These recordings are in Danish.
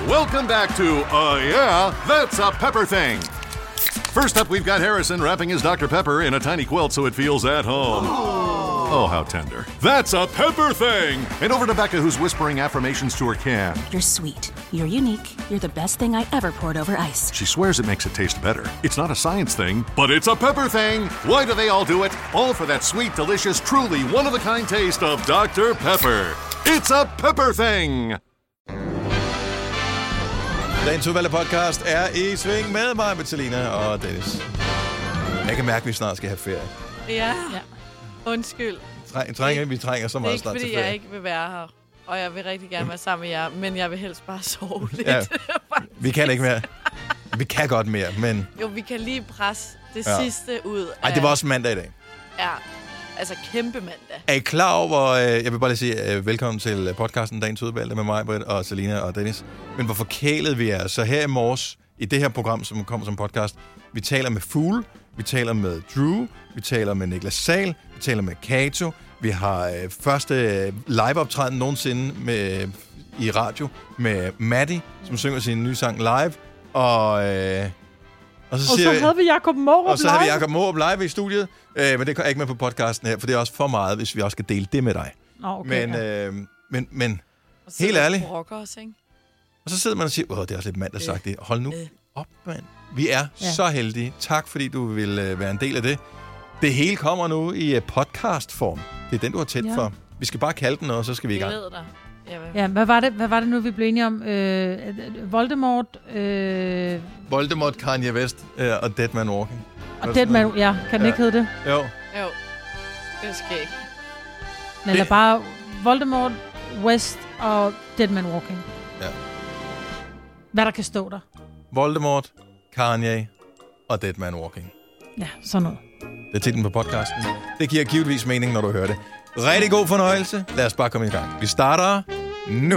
Welcome back to, yeah, that's a pepper thing. First up, we've got Harrison wrapping his Dr. Pepper in a tiny quilt so it feels at home. Oh, how tender. That's a pepper thing! And over to Becca, who's whispering affirmations to her can. You're sweet. You're unique. You're the best thing I ever poured over ice. She swears it makes it taste better. It's not a science thing, but it's a pepper thing! Why do they all do it? All for that sweet, delicious, truly one-of-a-kind taste of Dr. Pepper. It's a pepper thing! Dagens udvalgte podcast er i sving med mig, Bettelina og Dennis. Jeg kan mærke, at vi snart skal have ferie. Ja. Undskyld. Vi trænger så meget snart til ferie. Det er ikke, fordi jeg ikke vil være her. Og jeg vil rigtig gerne være sammen med jer, men jeg vil helst bare sove lidt. Ja. Vi kan ikke mere. Vi kan godt mere, men... Jo, vi kan lige presse det sidste ud af... Ej, det var også mandag i dag. Ja, altså kæmpe mandag. Er I klar over, jeg vil bare lige sige velkommen til podcasten Dagens Udvalgte med mig, Britt og Selina og Dennis. Men hvor forkælet vi er. Så her i morges, i det her program, som kommer som podcast, vi taler med Fugle, vi taler med Drew, vi taler med Niklas Sahl, vi taler med Kato, vi har første live-optræden nogensinde i radio med Maddie, som synger sin nye sang live, og så havde vi Jakob Mårup live. Og så havde vi Jakob Mårup live i studiet, men det er ikke med på podcasten her, for det er også for meget, hvis vi også skal dele det med dig. Okay, men helt ærligt. Også, ikke? Og så sidder man og siger, det er også lidt mandagsagtigt. Hold nu op, mand. Vi er så heldige. Tak, fordi du vil være en del af det. Det hele kommer nu i podcastform. Det er den, du har tæt for. Vi skal bare kalde den, og så skal vi i gang. Ja, hvad var det nu, vi blev enige om? Voldemort? Voldemort, Kanye West og Dead Man Walking. Og Dead Man, kan den ikke hedde det? Jo. Det skal ikke. Eller bare Voldemort, West og Dead Man Walking. Ja. Hvad der kan stå der? Voldemort, Kanye og Dead Man Walking. Ja, sådan noget. Det er titlen på podcasten. Det giver givetvis mening, når du hører det. Rigtig god fornøjelse. Lad os bare komme i gang. Vi starter nu.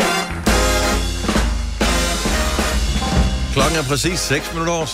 Klokken er præcis 6:06.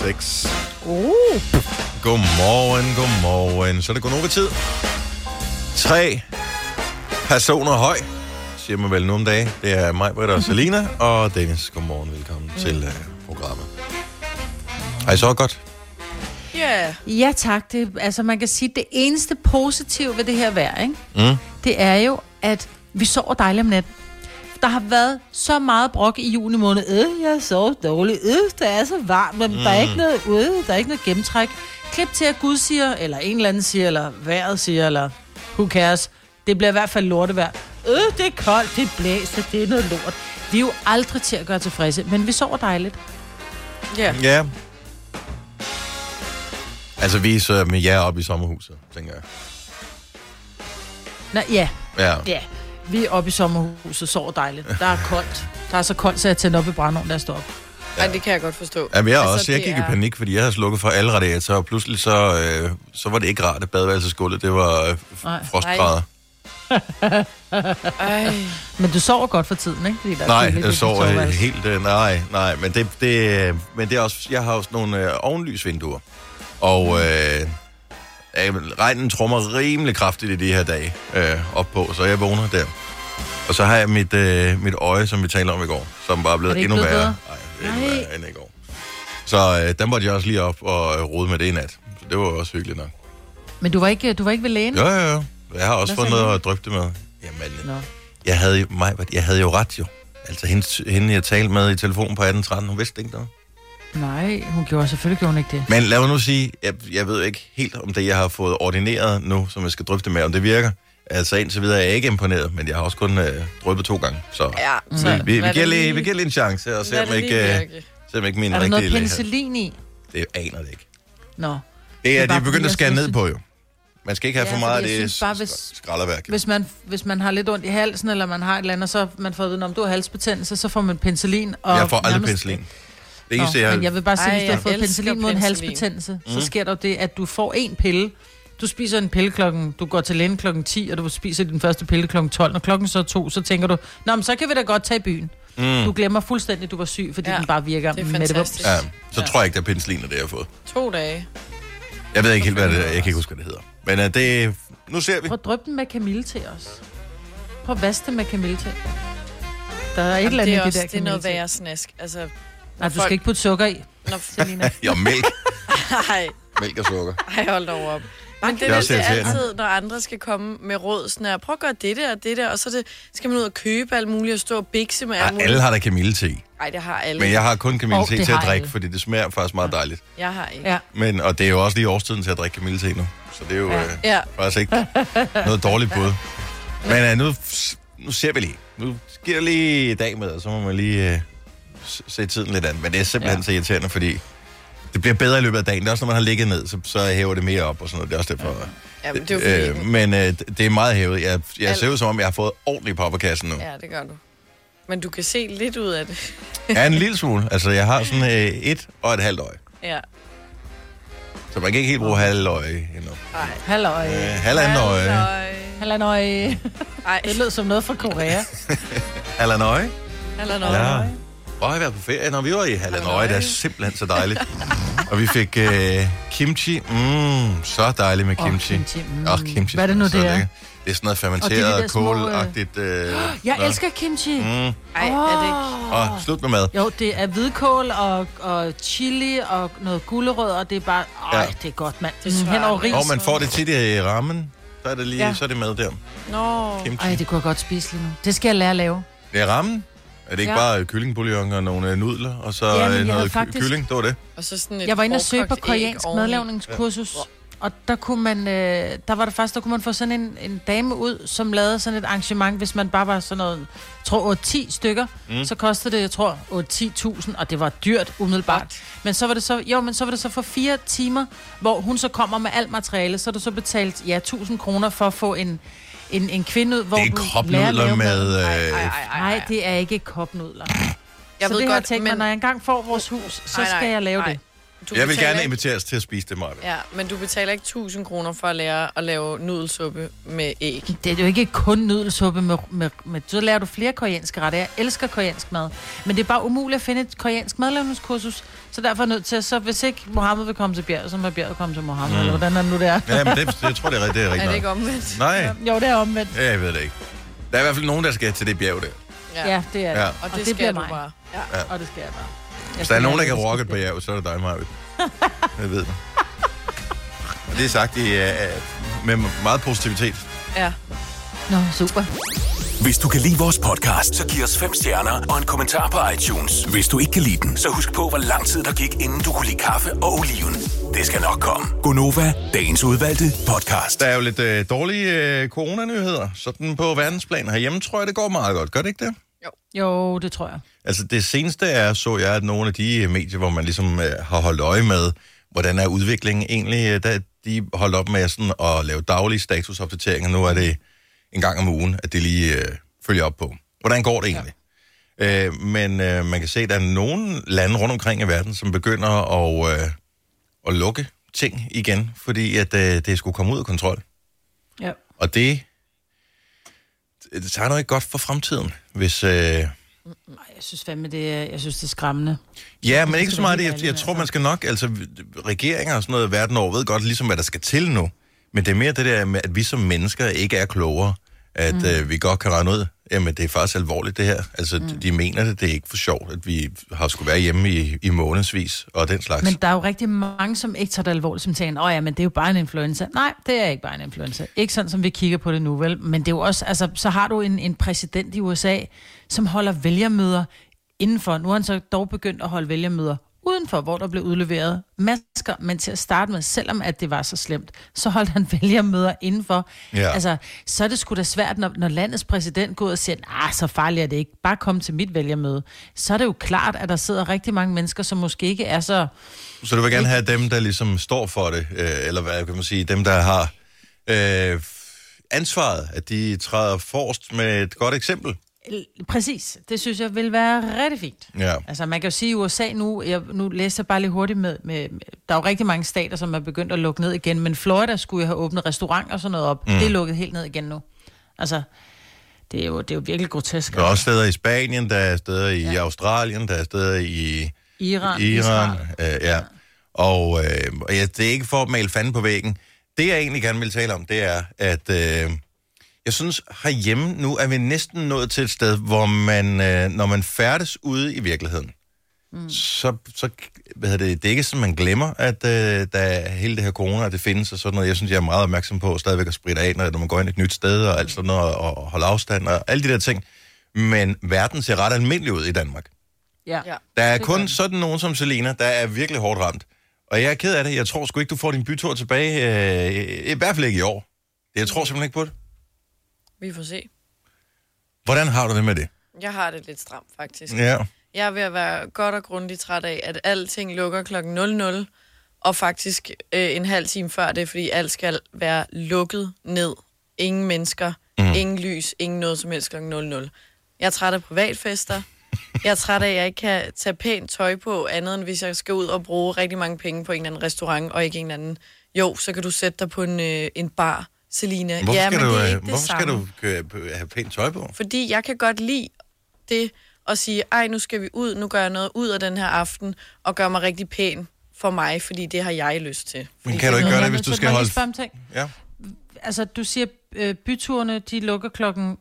Godmorgen. Så er det gået tid. 3 personer høj, siger man vel nu om dagen. Det er mig, Britt og Selina, og Dennis. Godmorgen, velkommen til programmet. Har I så godt? Yeah. Ja, tak. Man kan sige, at det eneste positive ved det her vejr, ikke? Det er jo, at vi sover dejligt om natten. Der har været så meget brok i juni måned. Jeg sover dårligt. Det er så varmt, men der er ikke noget der er ikke noget gennemtræk. Klip til, at Gud siger, eller en eller anden siger, eller vejret siger, eller who cares. Det bliver i hvert fald lortevejr. Det er koldt, det blæser, det er noget lort. Vi er jo aldrig til at gøre tilfredse, men vi sover dejligt. Ja. Altså, vi er med jer oppe i sommerhuset, tænker jeg. Nå, ja. Ja. Vi er oppe i sommerhuset, sover dejligt. Der er koldt. Der er så koldt, så jeg tænder op i brændeovnen, der står op. Ja, det kan jeg godt forstå. Jamen, jeg gik i panik, fordi jeg havde slukket for alle radiatorer, og pludselig så var det ikke rart, at badeværelsesgulvet, det var frostgrader. Men du sover godt for tiden, ikke? Fordi der nej, jeg sover helt... Nej, men det er også... Jeg har også nogle ovenlysvinduer, og regnen trommer rimelig kraftigt i de her dage op på, så jeg vågner der. Og så har jeg mit øje, som vi talte om i går, som bare er blevet endnu værre. Nej, endnu værre end i går. Så der måtte jeg også lige op og rode med det i nat. Så det var også hyggeligt nok. Men du var ikke ved lægen? Jo. Jeg har også fået noget at drøfte med. Jamen, jeg havde jo ret jo. Altså hende jeg talte med i telefonen på 1813, hun vidste ikke noget. Nej, hun gjorde selvfølgelig ikke det. Men lad mig nu sige, jeg ved ikke helt om det, jeg har fået ordineret nu, som jeg skal drøfte med, om det virker. Altså indtil videre er jeg ikke imponeret, men jeg har også kun drøbet 2 gange. Så vi giver lige en chance, og se om ikke min rigtige... Er der noget penicillin i? Det aner det ikke. Nå. Det er de begyndt at skære ned på jo. Man skal ikke have for meget af det skralderværk. Hvis man har lidt ondt i halsen, eller man har et eller andet, så man får at vide, om du har halsbetændelse, så får man penicillin. Og jeg får aldrig penicillin. Men jeg vil bare sige, hvis du har fået penicillin mod en halsbetændelse, så sker der det, at du får en pille. Du spiser en pille du går til lægen klokken 10, og du spiser din første pille klokken 12. Når klokken så er 2, så tænker du, men så kan vi da godt tage i byen. Du glemmer fuldstændig, at du var syg, fordi den bare virker med det. Ja, så tror jeg ikke, der er penicillin, det jeg har fået. 2 dage. Jeg ved ikke helt, hvad det er. Jeg kan ikke huske, hvad det hedder. Men nu ser vi. Prøv at dryppe den med kamille til os. Prøv at vaske den med kamille til. Der er et eller andet i det der det er noget kamillete. værre snask. Altså, Nej, du skal ikke putte sukker i, Når... Selina. Jo, mælk. Nej, Mælk og sukker. hold da op. Men det er er også irriterende. altid, når andre skal komme med råd, sådan her, prøv at gøre det der, og så skal man ud og købe alt muligt, og stå og bikse med alt Ja, muligt. alle har da kamillete. Nej, det har alle. Men jeg har kun kamillete det til at har drikke, alle. fordi det smager faktisk meget dejligt. Jeg har ikke. Ja. Og det er jo også lige årstiden til at drikke kamillete nu. Så det er jo Ja. faktisk ikke noget dårligt bud. Men nu ser vi lige. Nu sker der lige i dag med, og så må man lige se tiden lidt an. Men det er simpelthen så irriterende, fordi det bliver bedre i løbet af dagen. Det er også, når man har ligget ned, så hæver det mere op og sådan noget. Det er også derfor. Ja, men det er jo fordi... Det er meget hævet. Jeg ser ud som om, jeg har fået ordentligt på kassen nu. Ja, det gør du. Men du kan se lidt ud af det. Ja, en lille smule. Altså, jeg har sådan 1 og et halvt øje. Ja. Så man kan ikke helt bruge halvt øje endnu. Halløj. Halvandet øje. Halløj. Ej. Det lød som noget fra Korea. Halvanøje. Halløj. Ja. Hvor har jeg været på ferie? Når vi var i Halvanøje, det er simpelthen så dejligt. Og vi fik kimchi. Så dejligt med kimchi. Kimchi. Hvad er det nu, det er? Lækker. Det er sådan noget fermenteret, kålagtigt. Jeg elsker kimchi. Ej, er det ikke? Slut med mad. Jo, det er hvidkål og chili og noget gulerød, og det er bare... det er godt, mand. Det er Hen over ris. Og man får det tit i rammen. Så er det lige, så er det med der. Nå. Kimchi. Ej, det kunne jeg godt spise lige nu. Det skal jeg lære at lave. Det er rammen. Er det ikke bare kyllingbouillon og nogle nudler, og så noget kylling? Det var det. Og så sådan et Jeg var inde og søge på hårdkogt æg koreansk oveni. madlavningskursus, og der kunne man, der kunne man få sådan en dame ud, som lavede sådan et arrangement, hvis man bare var sådan noget, jeg tror 8-10 stykker, så kostede det, jeg tror 8-10.000, og det var dyrt umiddelbart. Men så var det så for 4 timer, hvor hun så kommer med alt materiale, så er du så betalt 1.000 kroner for at få en kvinde ud, hvor Det er du kropnudler med... Nej, det er ikke kopnudler. Jeg Så ved det har jeg godt, tænkt mig, når jeg engang får vores hus, så skal jeg lave det. Jeg vil gerne inviteres til at spise det, Maja. Ja, men du betaler ikke 1.000 kroner for at lære at lave nudelsuppe med æg. Det er jo ikke kun nudelsuppe med så lærer du flere koreanske retter. Jeg elsker koreansk mad. Men det er bare umuligt at finde et koreansk madlavningskursus. Så derfor er jeg nødt til, så hvis ikke Mohammed vil komme til bjerget, så må bjerget komme til Mohammed. Eller hvordan er det nu, det er? Ja, men jeg tror, det er rigtigt. Er det ikke omvendt? Nej. Jo, det er omvendt. Ja, jeg ved det ikke. Der er i hvert fald nogen, der skal til det bjerg der. Ja, det er det. Ja. Og det bliver skal du mig. bare. Ja, og det skal jeg bare. Hvis der er nogen, der kan rocke på bjerg, så er det dig, Maja. Jeg ved det. Og det er sagt med meget positivitet. Ja. Nå, super. Hvis du kan lide vores podcast, så giv os 5 stjerner og en kommentar på iTunes. Hvis du ikke kan lide den, så husk på, hvor lang tid der gik, inden du kunne lide kaffe og oliven. Det skal nok komme. Gonova, dagens udvalgte podcast. Der er jo lidt dårlige coronanyheder. Sådan på verdensplan herhjemme, tror jeg, det går meget godt. Gør det ikke det? Jo, det tror jeg. Altså det seneste er, så jeg, at nogle af de medier, hvor man ligesom har holdt øje med, hvordan er udviklingen egentlig, de holdt op med sådan at lave daglige statusopdateringer. Nu er det en gang om ugen, at det lige følger op på. Hvordan går det egentlig? Ja. Men man kan se, at der er nogle lande rundt omkring i verden, som begynder at lukke ting igen, fordi at det skulle komme ud af kontrol. Ja. Og det tager nok ikke godt for fremtiden, hvis... Jeg synes fandme, det er skræmmende. Ja, men ikke så meget det. Jeg tror, man skal nok... Altså, regeringer og sådan noget verden over ved godt ligesom, hvad der skal til nu. Men det er mere det der med, at vi som mennesker ikke er klogere. At vi godt kan regne ud, jamen det er faktisk alvorligt det her. Altså, de mener det, det er ikke for sjovt, at vi har skulle være hjemme i månedsvis og den slags. Men der er jo rigtig mange, som ikke tager det alvorligt, som tænker, ja, men det er jo bare en influenza. Nej, det er ikke bare en influenza. Ikke sådan, som vi kigger på det nu, vel? Men det er jo også, altså, så har du en præsident i USA, som holder vælgermøder indenfor. Nu har han så dog begyndt at holde vælgermøder udenfor, hvor der blev udleveret masker, men til at starte med, selvom at det var så slemt, så holdt han vælgermøder indenfor. Ja. Altså, så er det sgu da svært, når landets præsident går ud og siger, så farligt er det ikke, bare kom til mit vælgermøde. Så er det jo klart, at der sidder rigtig mange mennesker, som måske ikke er så... Så du vil gerne have dem, der ligesom står for det, eller hvad kan man sige, dem, der har ansvaret, at de træder forrest med et godt eksempel. Præcis. Det synes jeg vil være rigtig fint. Ja. Altså, man kan jo sige, at i USA nu læser jeg bare lidt hurtigt med, der er jo rigtig mange stater, som er begyndt at lukke ned igen, men Florida skulle jo have åbnet restaurant og sådan noget op. Det er lukket helt ned igen nu. Altså, det er jo virkelig grotesk. Der er også steder i Spanien, der er steder i Australien, der er steder i Iran. Ja. Og det er ikke for at male fanden på væggen. Det, jeg egentlig gerne vil tale om, det er, at Jeg synes, herhjemme nu er vi næsten nået til et sted, hvor man, når man færdes ude i virkeligheden, så det er ikke sådan, man glemmer, at der er hele det her corona, det findes og sådan noget. Jeg synes, jeg er meget opmærksom på stadigvæk at spritte af, når man går ind et nyt sted og alt sådan noget, og holde afstand og alle de der ting. Men verden ser ret almindelig ud i Danmark. Ja. Der er kun sådan nogen som Selina, der er virkelig hårdt ramt. Og jeg er ked af det. Jeg tror sgu ikke, du får din bytur tilbage. I hvert fald ikke i år. Jeg tror simpelthen ikke på det. Vi får se. Hvordan har du det med det? Jeg har det lidt stramt, faktisk. Ja. Jeg er ved at være godt og grundigt træt af, at alting lukker klokken 00, og faktisk en halv time før det, fordi alt skal være lukket ned. Ingen mennesker, ingen lys, ingen noget som helst klokken 00. Jeg er træt af privatfester. Jeg er træt af, at jeg ikke kan tage pænt tøj på, andet end hvis jeg skal ud og bruge rigtig mange penge på en eller anden restaurant, og ikke en anden. Jo, så kan du sætte dig på en bar, Selina. Hvorfor skal du have pænt tøj på? Fordi jeg kan godt lide det, og sige, ej, nu skal vi ud, nu gør jeg noget ud af den her aften, og gør mig rigtig pæn for mig, fordi det har jeg lyst til. Men kan du ikke gøre det, hvis du skal holde... Ja. Altså, du siger, byturene, de lukker klokken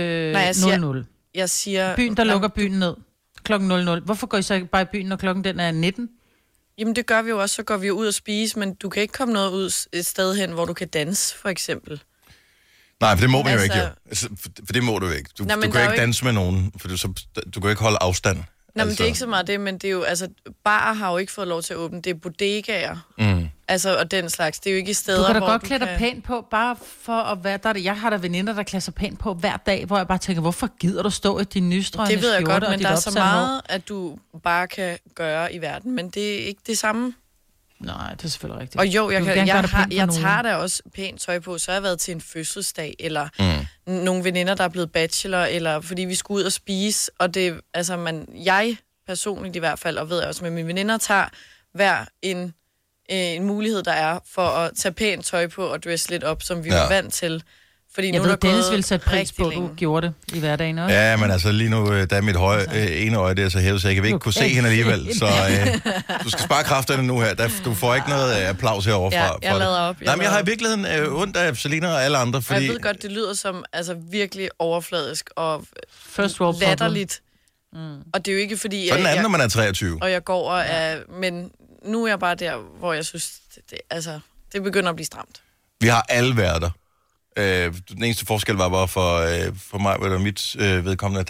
00. Jeg siger... Byen, der lukker byen ned klokken 00. Hvorfor går I så ikke bare i byen, når klokken den er 19? Jamen, det gør vi jo også. Så går vi ud og spise, men du kan ikke komme noget ud et sted hen, hvor du kan danse, for eksempel. Nej, for det må man jo ikke, jo. For det må du ikke. Du kan ikke danse med nogen, for du kan ikke holde afstand. Nej, men det er ikke så meget det, men det er jo, altså, barer har jo ikke fået lov til at åbne. Det er bodegaer, altså, og den slags. Det er jo ikke i steder, hvor du kan da godt klæde dig pænt på, bare for at være der. Jeg har da veninder, der klæder sig pænt på hver dag, hvor jeg bare tænker, hvorfor gider du stå i din nystrøgne skjorte? Det ved jeg godt, men der er så meget, at du bare kan gøre i verden, men det er ikke det samme. Nej, det er selvfølgelig rigtigt. Og jo, jeg tager da også pænt tøj på, så har jeg været til en fødselsdag, eller nogle veninder, der er blevet bachelor, eller fordi vi skulle ud og spise, og det, altså jeg personligt i hvert fald, og ved jeg også med mine veninder, tager hver en mulighed, der er for at tage pænt tøj på og dresse lidt op, som vi var vant til. Fordi jeg ved, Dennis ville sætte pris på, at du gjorde det i hverdagen også. Ja, men altså lige nu, der er mit ene øje der så hævet, så jeg kan ikke kunne se hende alligevel. Så du skal spare kræfterne nu her. Du får ikke noget applaus herovre fra. Jeg lader op. Nej, men jeg har i virkeligheden ondt af Selina og alle andre, fordi... Og jeg ved godt, det lyder som altså virkelig overfladisk og latterligt. Og det er jo ikke fordi... Sådan er det, når man er 23. Og jeg går og er... Men nu er jeg bare der, hvor jeg synes, det begynder at blive stramt. Vi har alle været der. Den eneste forskel var bare for mig, og mit vedkommende,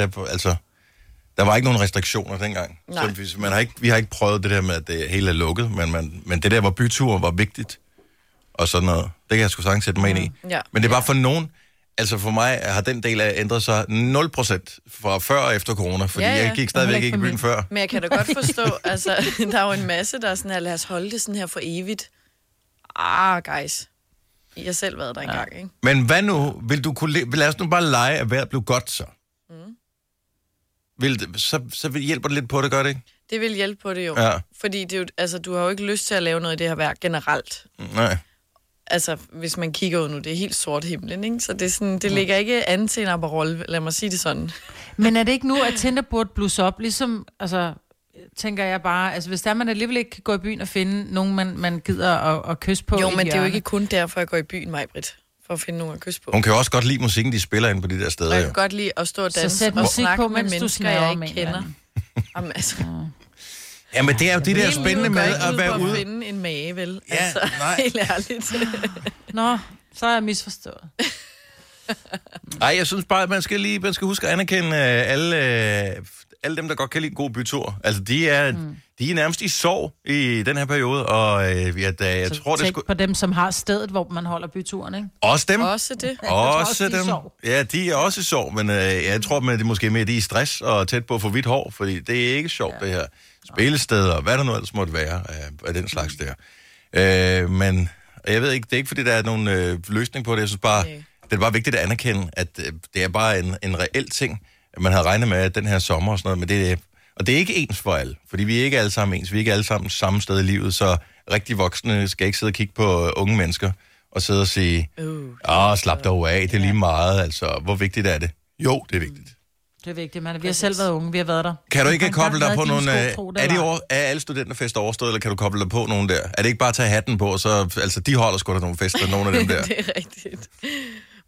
der var ikke nogen restriktioner dengang. Så vi har ikke prøvet det der med, at det hele er lukket, men det der, hvor byturen var vigtigt, og sådan noget, det kan jeg sgu sagtens sætte mig ind i. Ja. Men det var for nogen, altså for mig har den del af ændret sig 0% fra før og efter corona, fordi jeg gik stadigvæk ikke i byen før. Men jeg kan da godt forstå, altså, der er jo en masse, der er sådan her, lad os holde det sådan her for evigt. Guys. Jeg har selv været der engang, ikke? Men hvad nu? Lad os nu bare lege, at vejret blev godt så. Så hjælper det lidt på det, gør det ikke? Det vil hjælpe på det jo. Ja. Fordi det er jo, altså, du har jo ikke lyst til at lave noget i det her vejr generelt. Nej. Altså, hvis man kigger ud nu, det er helt sort himlen, ikke? Så det er sådan, det ligger ikke an til en Aperol, lad mig sige det sådan. Men er det ikke nu, at Tinder burde blusse op, ligesom, altså... tænker jeg bare, altså hvis der man alligevel ikke kan gå i byen og finde nogen, man gider at kysse på. Jo, men det er jo ikke kun derfor, jeg går i byen, Maj-Britt, for at finde nogen at kysse på. Hun kan jo også godt lide musikken, de spiller ind på de der steder. Og jeg kan godt lide at stå og danse og snakke med mennesker, jeg ikke kender. Jamen, altså... Ja, men det er jo det der spændende med at være ude. At finde en mage, vel? Ja, altså, helt ærligt. Nå, så er jeg misforstået. Nej, jeg synes bare, at man skal huske at anerkende alle dem, der godt kan lide en god bytur. Altså, de er nærmest i sorg i den her periode, og jeg tror, det på dem, som har stedet, hvor man holder byturen, ikke? Også dem. Også det. Også dem. Ja, de er også i sorg, men jeg tror, at det måske mere, de er i stress og tæt på at få hvidt hår, fordi det er ikke sjovt, det her. Spillesteder, hvad der nu ellers måtte være af den slags der. Men jeg ved ikke, det er ikke, fordi der er nogen løsning på det. Jeg synes bare, det er bare vigtigt at anerkende, at det er bare en reel ting, man havde regnet med den her sommer og sådan noget, men og det er ikke ens for alle, fordi vi er ikke alle sammen ens, vi er ikke alle sammen samme sted i livet, så rigtig voksne skal ikke sidde og kigge på unge mennesker og sidde og sige, slap dog af, det er lige meget, altså, hvor vigtigt er det? Jo, det er vigtigt. Det er vigtigt, man. Vi har selv været unge, vi har været der. Kan du ikke koble dig på nogle... Er alle studenterfester overstået, eller kan du koble dig på nogen der? Er det ikke bare at tage hatten på, så... Altså, de holder sgu da nogle fester, nogle af dem der. Det er rigtigt.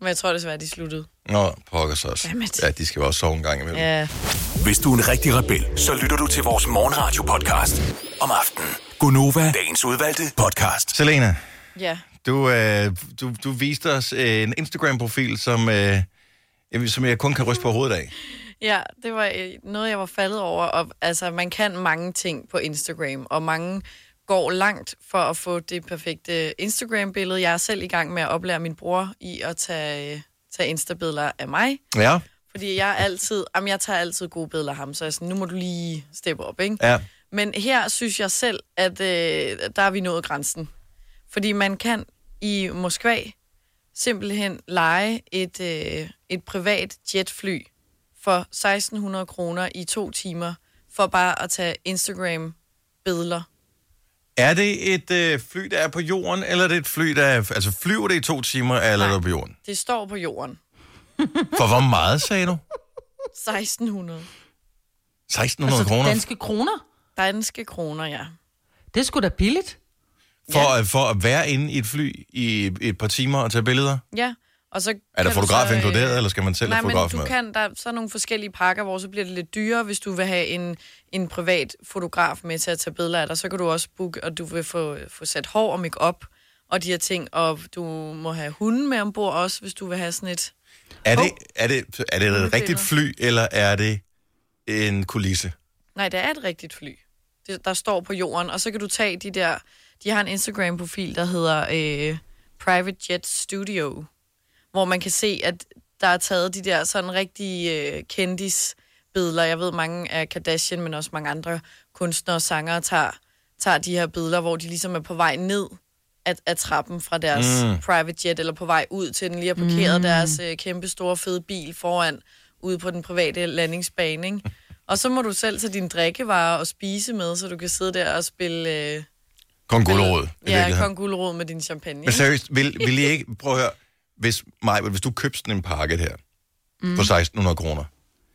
Men jeg tror desværre, de sluttede. Nå, pokkers også. Dammit. Ja, de skal jo også sove en gang imellem. Ja. Hvis du er en rigtig rebel, så lytter du til vores morgenradio-podcast om aftenen. Gonova, dagens udvalgte podcast. Selena, Ja. du viste os en Instagram-profil, som jeg kun kan ryste på hovedet af. Ja, det var noget, jeg var faldet over. Og, altså, man kan mange ting på Instagram, og mange går langt for at få det perfekte Instagram-billede. Jeg er selv i gang med at oplære min bror i at tage Insta-billeder af mig. Ja. Fordi jeg tager altid gode billeder af ham, så jeg sådan, nu må du lige steppe op, ikke? Ja. Men her synes jeg selv, at der er vi nået grænsen. Fordi man kan i Moskva simpelthen leje et privat jetfly for 1.600 kroner i 2 timer, for bare at tage Instagram-billeder. Er det et fly, der er på jorden, eller er det et fly, der er... Altså, flyver det i 2 timer, eller er det på jorden? Det står på jorden. For hvor meget, sagde du? 1.600. 1.600 kroner? Danske kroner? Danske kroner, ja. Det er sgu da billigt. For at være inde i et fly i et par timer og tage billeder? Ja. Og så Er der kan fotograf du inkluderet, eller skal man selv have fotograf med? Nej, men der er så nogle forskellige pakker, hvor så bliver det lidt dyrere, hvis du vil have en privat fotograf med til at tage billeder af dig. Så kan du også booke, og du vil få sat hår og make-up og de her ting, og du må have hunden med ombord også, hvis du vil have sådan et... Er det et rigtigt fly, eller er det en kulisse? Nej, det er et rigtigt fly, der står på jorden, og så kan du tage de der... De har en Instagram-profil, der hedder Private Jet Studio, hvor man kan se, at der er taget de der sådan rigtige kendisbilleder. Jeg ved, mange af Kardashian, men også mange andre kunstnere og sangere tager de her billeder, hvor de ligesom er på vej ned af trappen fra deres private jet, eller på vej ud til den lige har parkeret deres kæmpe store fede bil foran, ude på den private landingsbane, ikke? Og så må du selv tage dine drikkevarer og spise med, så du kan sidde der og spille... Kong Gulerod. Ja, Kong Gulerod med din champagne. Men seriøst, vil I ikke... Prøv at høre. Hvis du købte sådan en pakke her for 1.600 kroner,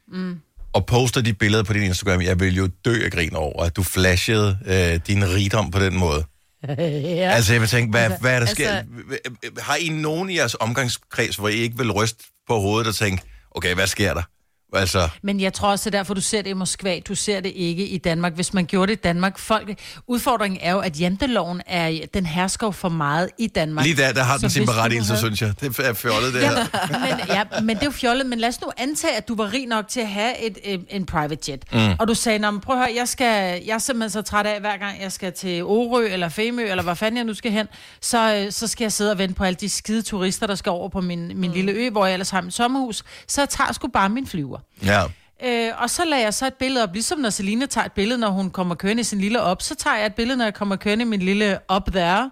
og poster de billeder på din Instagram, jeg vil jo dø af grin over, at du flashede din rigdom på den måde. Ja. Altså, jeg vil tænke, hvad er der sker? Har I nogen i jeres omgangskreds, hvor I ikke vil ryste på hovedet og tænke, okay, hvad sker der? Altså... Men jeg tror også, det er derfor, du ser det i Moskva. Du ser det ikke i Danmark. Hvis man gjorde det i Danmark... Udfordringen er jo, at janteloven den hersker for meget i Danmark. Lige der har den sin berettigelse, synes jeg. Det er fjollet, det her. Men det er jo fjollet. Men lad os nu antage, at du var rig nok til at have en private jet. Og du sagde, prøv at høre, jeg er simpelthen så træt af, hver gang jeg skal til Orø eller Femø, eller hvor fanden jeg nu skal hen, så skal jeg sidde og vente på alle de skide turister, der skal over på min lille ø, hvor jeg ellers har mit sommerhus. Så jeg tager sgu bare min flyver. Ja. Og så lader jeg så et billede op, ligesom når Selina tager et billede, når hun kommer kørende i sin lille op, så tager jeg et billede, når jeg kommer kørende i min lille op der,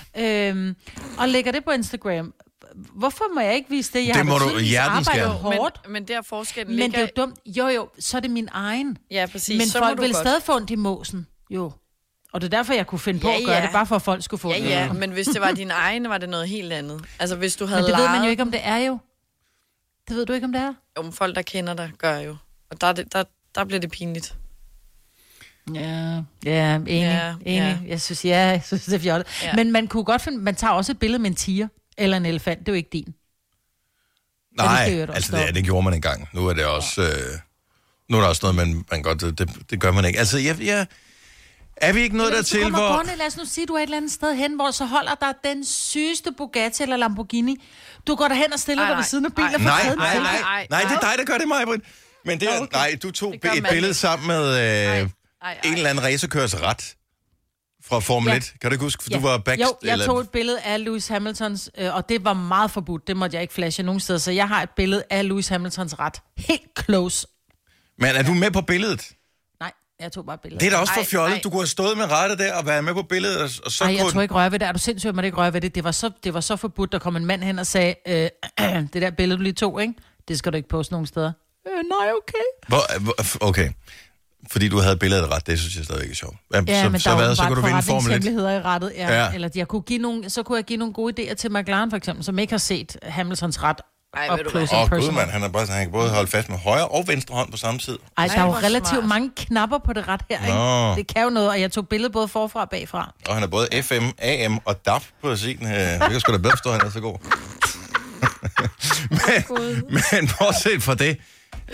og lægger det på Instagram. Hvorfor må jeg ikke vise det? Jeg det må du hjertens gerne. hårdt. Men der forskellen ligger... Men det er jo dumt. Jo, så er det min egen. Ja, præcis. Men så folk vil stadig få ondt i måsen. Jo. Og det er derfor, jeg kunne finde på at gøre det, bare for at folk skulle få det. Ja, men hvis det var din egen, var det noget helt andet. Altså, hvis du havde men det ved man jo ikke, om det er jo. Det ved du ikke, om det er? Jo, folk, der kender dig, gør jo. Og der bliver det pinligt. Ja, enig. Jeg synes, det er fjollet. Ja. Men man kunne godt finde, man tager også et billede med en tiger eller en elefant. Det er jo ikke din. Nej, altså det gjorde man engang. Nu er det også, nu er der også noget, man godt, det gør man ikke. Altså, er vi ikke noget der til, hvor... Lad os nu sige, du er et eller andet sted hen, hvor så holder der den sygeste Bugatti eller Lamborghini. Du går derhen og stiller dig ved siden af bilen. Nej, det er dig, der gør det, Maj-Brit. Men det er, nej, du tog et billede sammen med en eller anden racerkørsret fra Formel 1. Kan du ikke huske? For du var backstage. Jo, jeg tog et billede af Lewis Hamiltons, og det var meget forbudt. Det måtte jeg ikke flashe nogen steder. Så jeg har et billede af Lewis Hamiltons ret. Helt close. Men er du med på billedet? Nej, jeg tog bare billedet. Det er da også for fjollet. Du kunne have stået med rettet der og være med på billedet. Og så jeg tror ikke røre ved det. Er du sindssygt, at man ikke røre ved det? Det var så forbudt. Der kom en mand hen og sagde, det der billede, du lige tog, ikke? Det skal du ikke poste nogen steder. Nej, okay. Okay. Fordi du havde billedet ret, det synes jeg stadig ikke er sjovt. Ja, men så kunne du vinde Formel 1. I rettet, ja. Eller jeg kunne give nogle gode idéer til McLaren for eksempel, som ikke har set Hamiltons ret. Gud, mand, han kan både holde fast med højre og venstre hånd på samme tid. Ej, der er jo relativt mange knapper på det ret her, ikke? Det kan jo noget, og jeg tog billedet både forfra og bagfra. Og han er både FM, AM og DAB på sin. Det kan sgu da bedre stå, han er så god. men bortset fra det,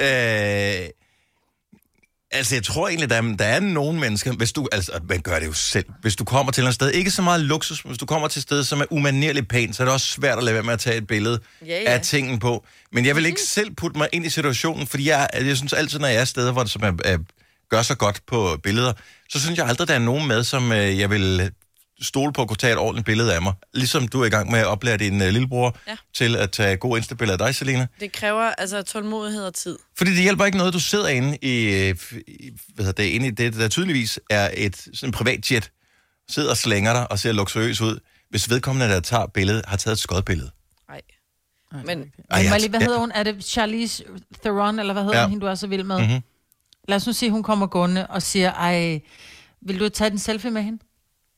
altså jeg tror egentlig, der er nogle mennesker, hvis du, altså man gør det jo selv, hvis du kommer til et sted, ikke så meget luksus, hvis du kommer til et sted, som er umanerligt pænt, så er det også svært at lade være med at tage et billede af tingene på. Men jeg vil ikke selv putte mig ind i situationen, fordi jeg synes altid, når jeg er steder, hvor det som gør så godt på billeder, så synes jeg aldrig, der er nogen med, som jeg vil stole på at kunne tage et ordentligt billede af mig. Ligesom du er i gang med at oplære din lillebror til at tage gode Insta-billeder af dig, Selina. Det kræver altså tålmodighed og tid. Fordi det hjælper ikke noget, du sidder inde inde i det, der tydeligvis er sådan en privat jet, sidder og slænger dig og ser luksuriøs ud, hvis vedkommende, der tager billedet, har taget et skodbillede. Nej. Men hvad hedder hun? Er det Charlize Theron, eller hvad hedder hun, hende, du er så vild med? Mm-hmm. Lad os nu sige, hun kommer gående og siger, ej, vil du tage en selfie med hende?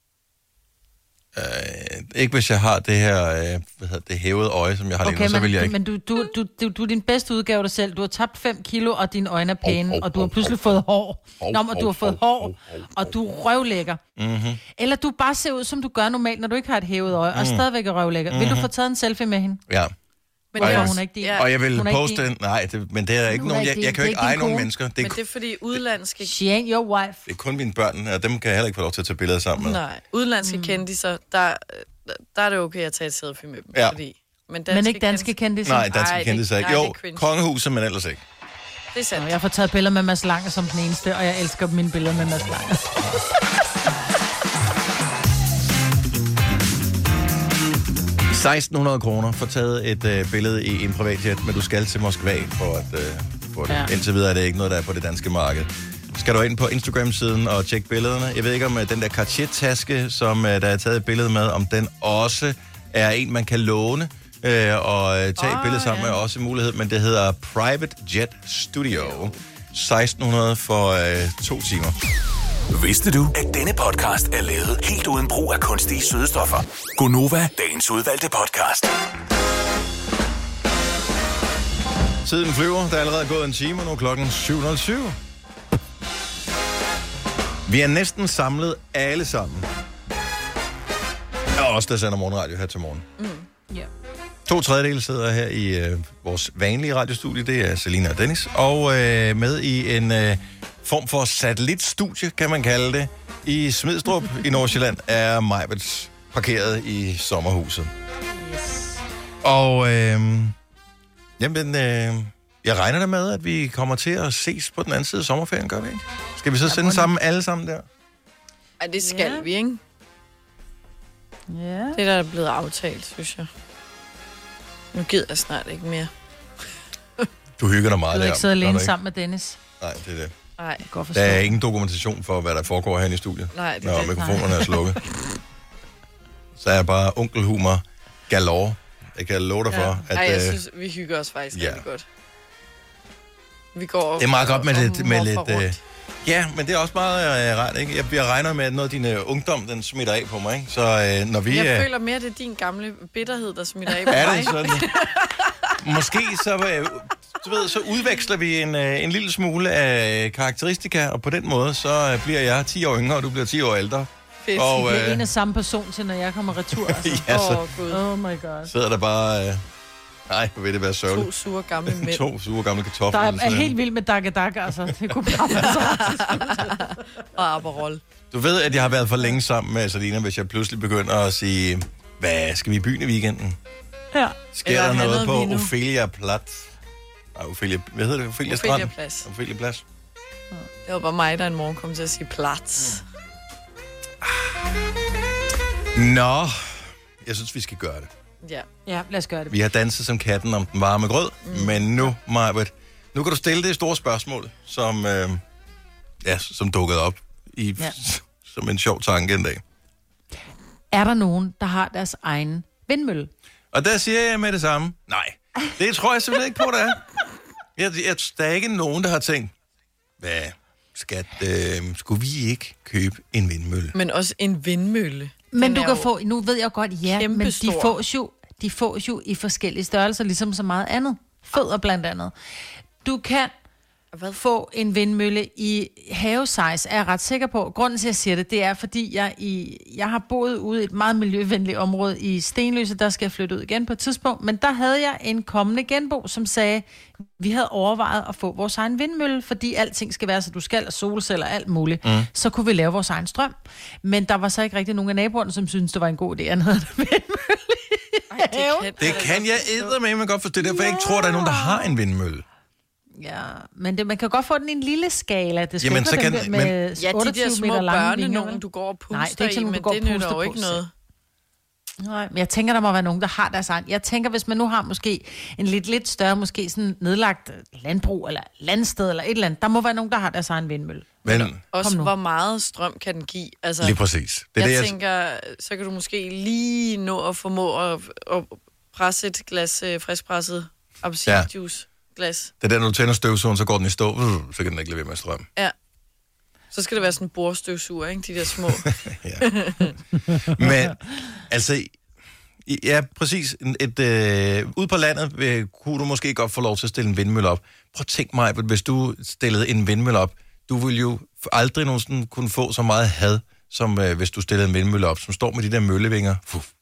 Ikke hvis jeg har det her det hævede øje, som jeg har lige nu, så vil jeg ikke. Men du er din bedste udgave af dig selv. Du har tabt 5 kilo, og dine øjne er pæne, og du har pludselig fået hår. Du har fået hår, og du er røvlækker. Mm-hmm. Eller du bare ser ud, som du gør normalt, når du ikke har et hævet øje, og stadigvæk er røvlækker. Mm-hmm. Vil du få taget en selfie med hende? Ja. Men det er hun ikke din. Og jeg vil poste den. Nej, men det er ikke nogen. Jeg kan jo ikke eje nogen mennesker. Men det er fordi udenlandske... She ain't your wife. Det er kun mine børn, og dem kan jeg heller ikke få lov til at tage billeder sammen med. Nej, udenlandske kendiser, der er det okay at tage et selfie med dem. Ja. Fordi, men ikke danske kendiser? Nej, danske kendiser ikke. Jo, kongehuset, men ellers ikke. Det er sandt. Jeg får taget billeder med Mads Lange som den eneste, og jeg elsker mine billeder med Mads Lange. 1.600 kroner for taget et billede i en privatjet, men du skal til Moskva for at få det. Ja. Indtil videre er det ikke noget, der er på det danske marked. Skal du ind på Instagram-siden og tjekke billederne? Jeg ved ikke, om den der Cartier-taske, som der er taget et billede med, om den også er en, man kan låne og tage et billede sammen med, også en mulighed, men det hedder Private Jet Studio. 1.600 for 2 timer. Vidste du, at denne podcast er lavet helt uden brug af kunstige sødestoffer? Gonova, dagens udvalgte podcast. Tiden flyver. Der er allerede gået en time, og nu er klokken 7:07. Vi er næsten samlet alle sammen. Og også der sender morgenradio her til morgen. Yeah. 2/3 sidder her i vores vanlige radiostudie. Det er Selina og Dennis. Og med i en form for satellitstudie, kan man kalde det, i Smidstrup i Nordsjælland, er Majbets parkeret i sommerhuset. Yes. Og jeg regner da med, at vi kommer til at ses på den anden side af sommerferien, gør vi ikke? Skal vi så sende sammen alle sammen der? Ej, det skal vi, ikke? Ja. Det der er blevet aftalt, synes jeg. Nu gider jeg snart ikke mere. Du hygger dig meget der. Du vil ikke sidde alene sammen med Dennis. Nej, det er det. Nej. Der er ingen dokumentation for, hvad der foregår her i studiet. Nej, det er det. Mikrofonerne er slukket. Så er bare onkelhumor galore. Jeg kan love dig for, at... Nej, jeg synes, vi hygger os faktisk rigtig godt. Vi går det er meget godt med lidt... ja, men det er også meget rart, ikke? Jeg regner med, at noget af din ungdom, den smitter af på mig, ikke? Så når vi... Jeg føler mere, det er din gamle bitterhed, der smitter af på mig. Er det sådan? Måske så udveksler vi en lille smule af karakteristika, og på den måde, så bliver jeg 10 år yngre, og du bliver 10 år ældre. Fedt. Og, det er en af samme person til, når jeg kommer retur. Altså. Ja, så oh my god. Sidder der bare... nej, vil det være sørgeligt. 2 sure gamle mænd. 2 sure gamle kartofler. Der er helt vildt med dakkedakke, altså. Det kunne bare være så. Og Aperol. Du ved, at jeg har været for længe sammen med Selina, hvis jeg pludselig begynder at sige, hvad skal vi i byen i weekenden? Ja. Sker der noget på Ophelia Plads? Hvad hedder det? Ophelia Strand? Ophelia Plads. Det var bare mig, der en morgen kom til at sige Plads. Nå, jeg synes, vi skal gøre det. Ja, lad os gøre det. Vi har danset som katten om den varme grød, men nu, Majbert, nu kan du stille det store spørgsmål, som dukkede op som en sjov tanke en dag. Er der nogen, der har deres egen vindmølle? Og der siger jeg med det samme, nej, det tror jeg simpelthen ikke på, der er. Der er ikke nogen, der har tænkt, hvad, skat, skulle vi ikke købe en vindmølle? Men også en vindmølle. Men du kan få, nu ved jeg godt, men de fås jo i forskellige størrelser, ligesom så meget andet. Fødder blandt andet. Du kan få en vindmølle i havesize, er jeg ret sikker på. Grunden til, at jeg siger det er, fordi jeg har boet ude i et meget miljøvenligt område i Stenløse, der skal jeg flytte ud igen på et tidspunkt, men der havde jeg en kommende genbo, som sagde, vi havde overvejet at få vores egen vindmølle, fordi alting skal være, så du skal have solceller og alt muligt. Så kunne vi lave vores egen strøm. Men der var så ikke rigtig nogen af naboerne, som syntes, det var en god idé, at han havde en vindmølle. Det kan jeg eddermame godt forstå. Det er derfor, jeg ikke tror, der er nogen, der har en vindmølle. Ja, men man kan godt få den i en lille skala. Det skal Jamen, ikke så være kan, den med Ja, de 28 der små meter lange børne, vinger, nogen du går og puster. Nej, det er ikke sådan, i, du men går det og nytter puster jo ikke på. noget. Nej, men jeg tænker, der må være nogen, der har deres egen. Jeg tænker, hvis man nu har måske en lidt større, måske sådan nedlagt landbrug eller landsted eller et eller andet, der må være nogen, der har deres egen vindmølle. Men Også hvor meget strøm kan den give. Altså, lige præcis. Det er jeg det, tænker, så kan du måske lige nå at formå at presse et glas friskpresset appelsinjuice glas. Det er der, når du tænder støvsugeren, så går den i stå, så kan den ikke levere med strøm. Ja. Så skal det være sådan en borestøvsuger, ikke? De der små. Ja. Men, altså, ja, præcis. Ude på landet kunne du måske godt få lov til at stille en vindmølle op. Prøv at tænk mig, hvis du stillede en vindmølle op, du ville jo aldrig nogensinde kunne få så meget had, som hvis du stillede en vindmølle op, som står med de der møllevinger.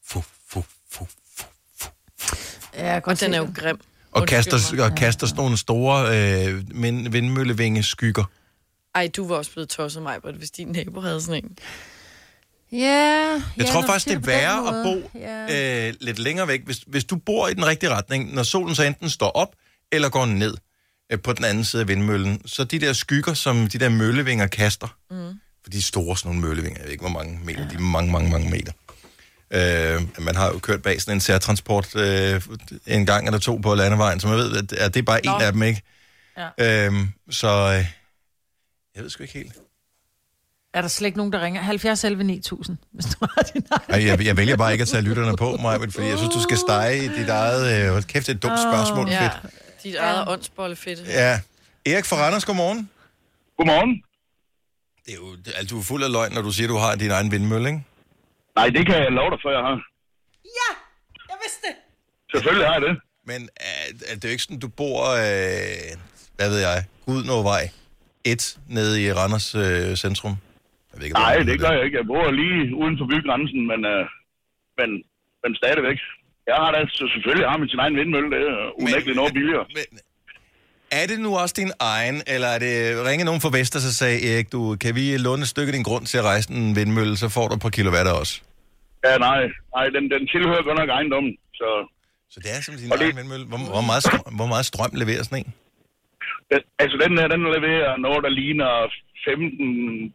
Ja, Og den er jo grim. Og kaster sådan nogle store vindmøllevinge-skygger. Ej, du var også blevet tosset mig, hvis din nabo havde sådan en. Ja, Jeg tror faktisk, det er værre at bo lidt længere væk. Hvis du bor i den rigtige retning, når solen så enten står op eller går ned på den anden side af vindmøllen, så de der skygger, som de der møllevinger kaster, for de er store sådan nogle møllevinger, jeg ved ikke hvor mange meter, de er mange meter. Man har jo kørt bag sådan en særtransport en gang eller to på landevejen, så man ved, at det er bare en af dem, ikke? Ja. Så jeg ved sgu ikke helt. Er der slet ikke nogen, der ringer? 70 11 9000, hvis du har din egen. Jeg vælger bare ikke at tage lytterne på mig, fordi jeg synes, du skal stege i dit eget... kæft, det er et dumt spørgsmål, Ja, fedt. dit eget åndsbollefedt. Ja. Erik fra Randers, godmorgen. Godmorgen. Det er jo, altså, du er fuld af løgn, når du siger, du har din egen vindmølle, ikke? Nej, det kan jeg love dig for, jeg har. Ja, jeg vidste det. Selvfølgelig har jeg det. Men er det jo ikke sådan, du bor, hvad ved jeg, Gudnåvej 1 nede i Randers centrum? Jeg ved ikke, Nej, det gør jeg ikke. Jeg bor lige uden for bygrænsen, men stadigvæk. Jeg har da selvfølgelig har min sin egen vindmølle, det er unægteligt noget billigere. Men, er det nu også din egen, eller er det ringe nogen fra Vester, så sagde Erik, kan vi låne et stykke af din grund til at rejse en vindmølle, så får du et par kilowatter også? Ja, nej, den tilhører godt nok ejendommen, så... Så det er simpelthen din egen vindmølle. Hvor meget strøm leverer sådan en? Altså, den leverer noget, der ligner 15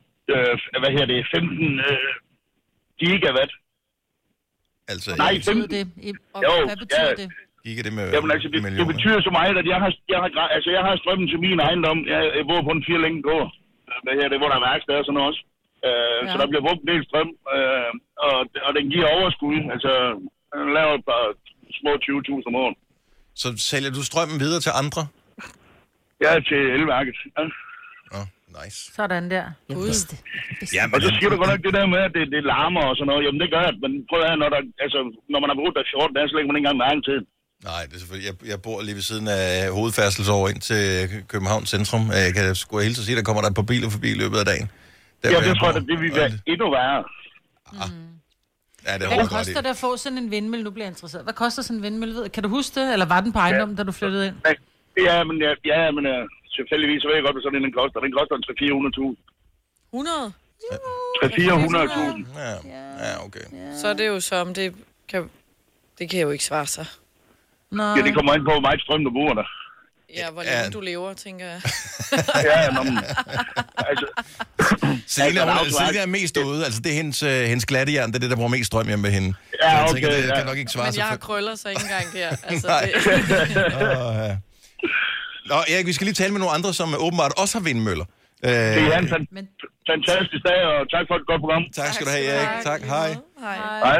gigawatt. Altså, Nej, 15. Hvad betyder det? Giga det med Jamen, altså, det betyder så meget, at jeg har strømmen til min ejendom. Jeg bor på en 4 længe gård. Det hvor der er værksted og sådan noget også. Så der bliver brugt en del strøm, og den giver overskud. Altså, den laver et par små 20.000 om året. Så sælger du strømmen videre til andre? Ja, til elværket. Ja. Nice. Sådan der. Jeg vidste det. Ja, Og så siger du godt nok det der med, at det larmer og sådan noget. Jamen, det gør det. Men prøv at høre, når man har brugt der 14 dage, så lægger man ikke engang mærke til. Nej, det er selvfølgelig. Jeg bor lige ved siden af hovedfærdselsåret ind til København Centrum. Jeg kan sgu helt så sige, der kommer der et par biler forbi i løbet af dagen. Det tror jeg, det vil være endnu værre. Ja, det Hvad koster det at få sådan en vindmølle? Nu bliver jeg interesseret. Hvad koster sådan en vindmølle? Kan du huske det? Eller var den på ejendommen, da du flyttede ind? Ja, men selvfølgelig så ved jeg godt, hvad sådan en koster. Den koster 300-400.000. 100? 300-400.000. Ja, okay. Så er det jo som, det kan jo ikke svare sig. Nej. Ja, det kommer ind på, hvor meget strøm, du bruger der. Ja, hvor længe du lever, tænker jeg. Altså... Selina er mest ude. Altså, det er hendes glattejern, det er det, der bruger mest strøm hjemme med hende. Ja, okay. Tænker, det kan nok ikke svare Men sig. jeg har krøller så ikke engang der. Altså, ja. Nå, Erik, vi skal lige tale med nogle andre, som åbenbart også har vindmøller. Det er en fantastisk dag, og tak for et godt program. Tak skal du have, Erik. Tak, hej. Hej.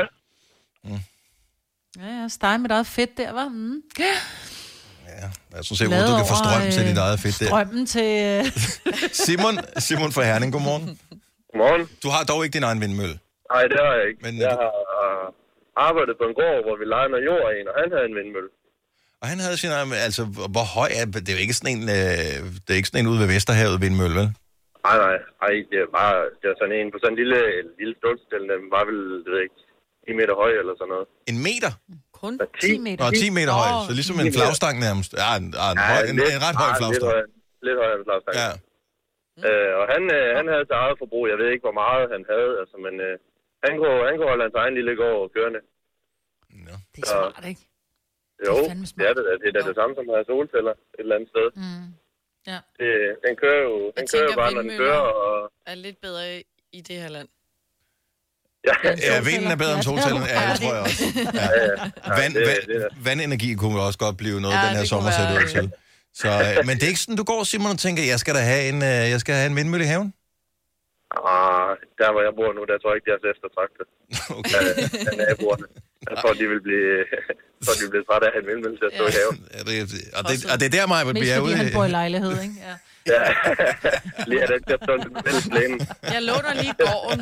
Ja, steg med eget fedt der, var. Ja, jeg synes, hvor du kan få strøm til dit eget fedt der. Strømmen til... Simon fra Herning, godmorgen. Godmorgen. Du har dog ikke din egen vindmølle. Nej, det har jeg ikke. Men, jeg har arbejdet på en gård, hvor vi lejer noget jord af en, og han havde en vindmølle. Og han havde sin... Altså, hvor høj er... Det er jo ikke sådan en... det er ikke sådan en ude ved Vesterhavet vindmølle, vel? Nej, det er sådan en på sådan en lille stålstel, den var vel, det ved jeg ikke, 10 meter høj eller sådan noget. En meter? Kun 10 meter? Nå, 10 meter høj, så ligesom en flagstang nærmest. Ja, en ret høj flagstang. Lidt højere end flagstang. Ja. Og han havde til eget forbrug, jeg ved ikke, hvor meget han havde, altså, men han kunne holde hans egen lille gård kørende. No. Det er smart, ikke? Jo, det er det. Det er det samme som at have solceller et eller andet sted. Mm. Ja. Den kører jo, bare, når den kører. Og... er lidt bedre i det her land. Ja, vinden er bedre end solcellen. Ja, det tror jeg også. Ja. Vandenergi kunne også godt blive noget, den her sommer sætter ud til. Så, men det er ikke sådan, du går, Simon, og tænker, jeg skal have en vindmølle i haven? Der hvor jeg bor nu, der tror jeg ikke, de er så eftertragtet. Okay. Af naboerne. Jeg tror, de vil blive trætte af at have en vindmølle til at stå i haven. Og det er der, Maja, vi er ude i. Han bor i lejlighed, ikke? Ja. Ja, lige er det ikke at stå den Jeg låner lige gården.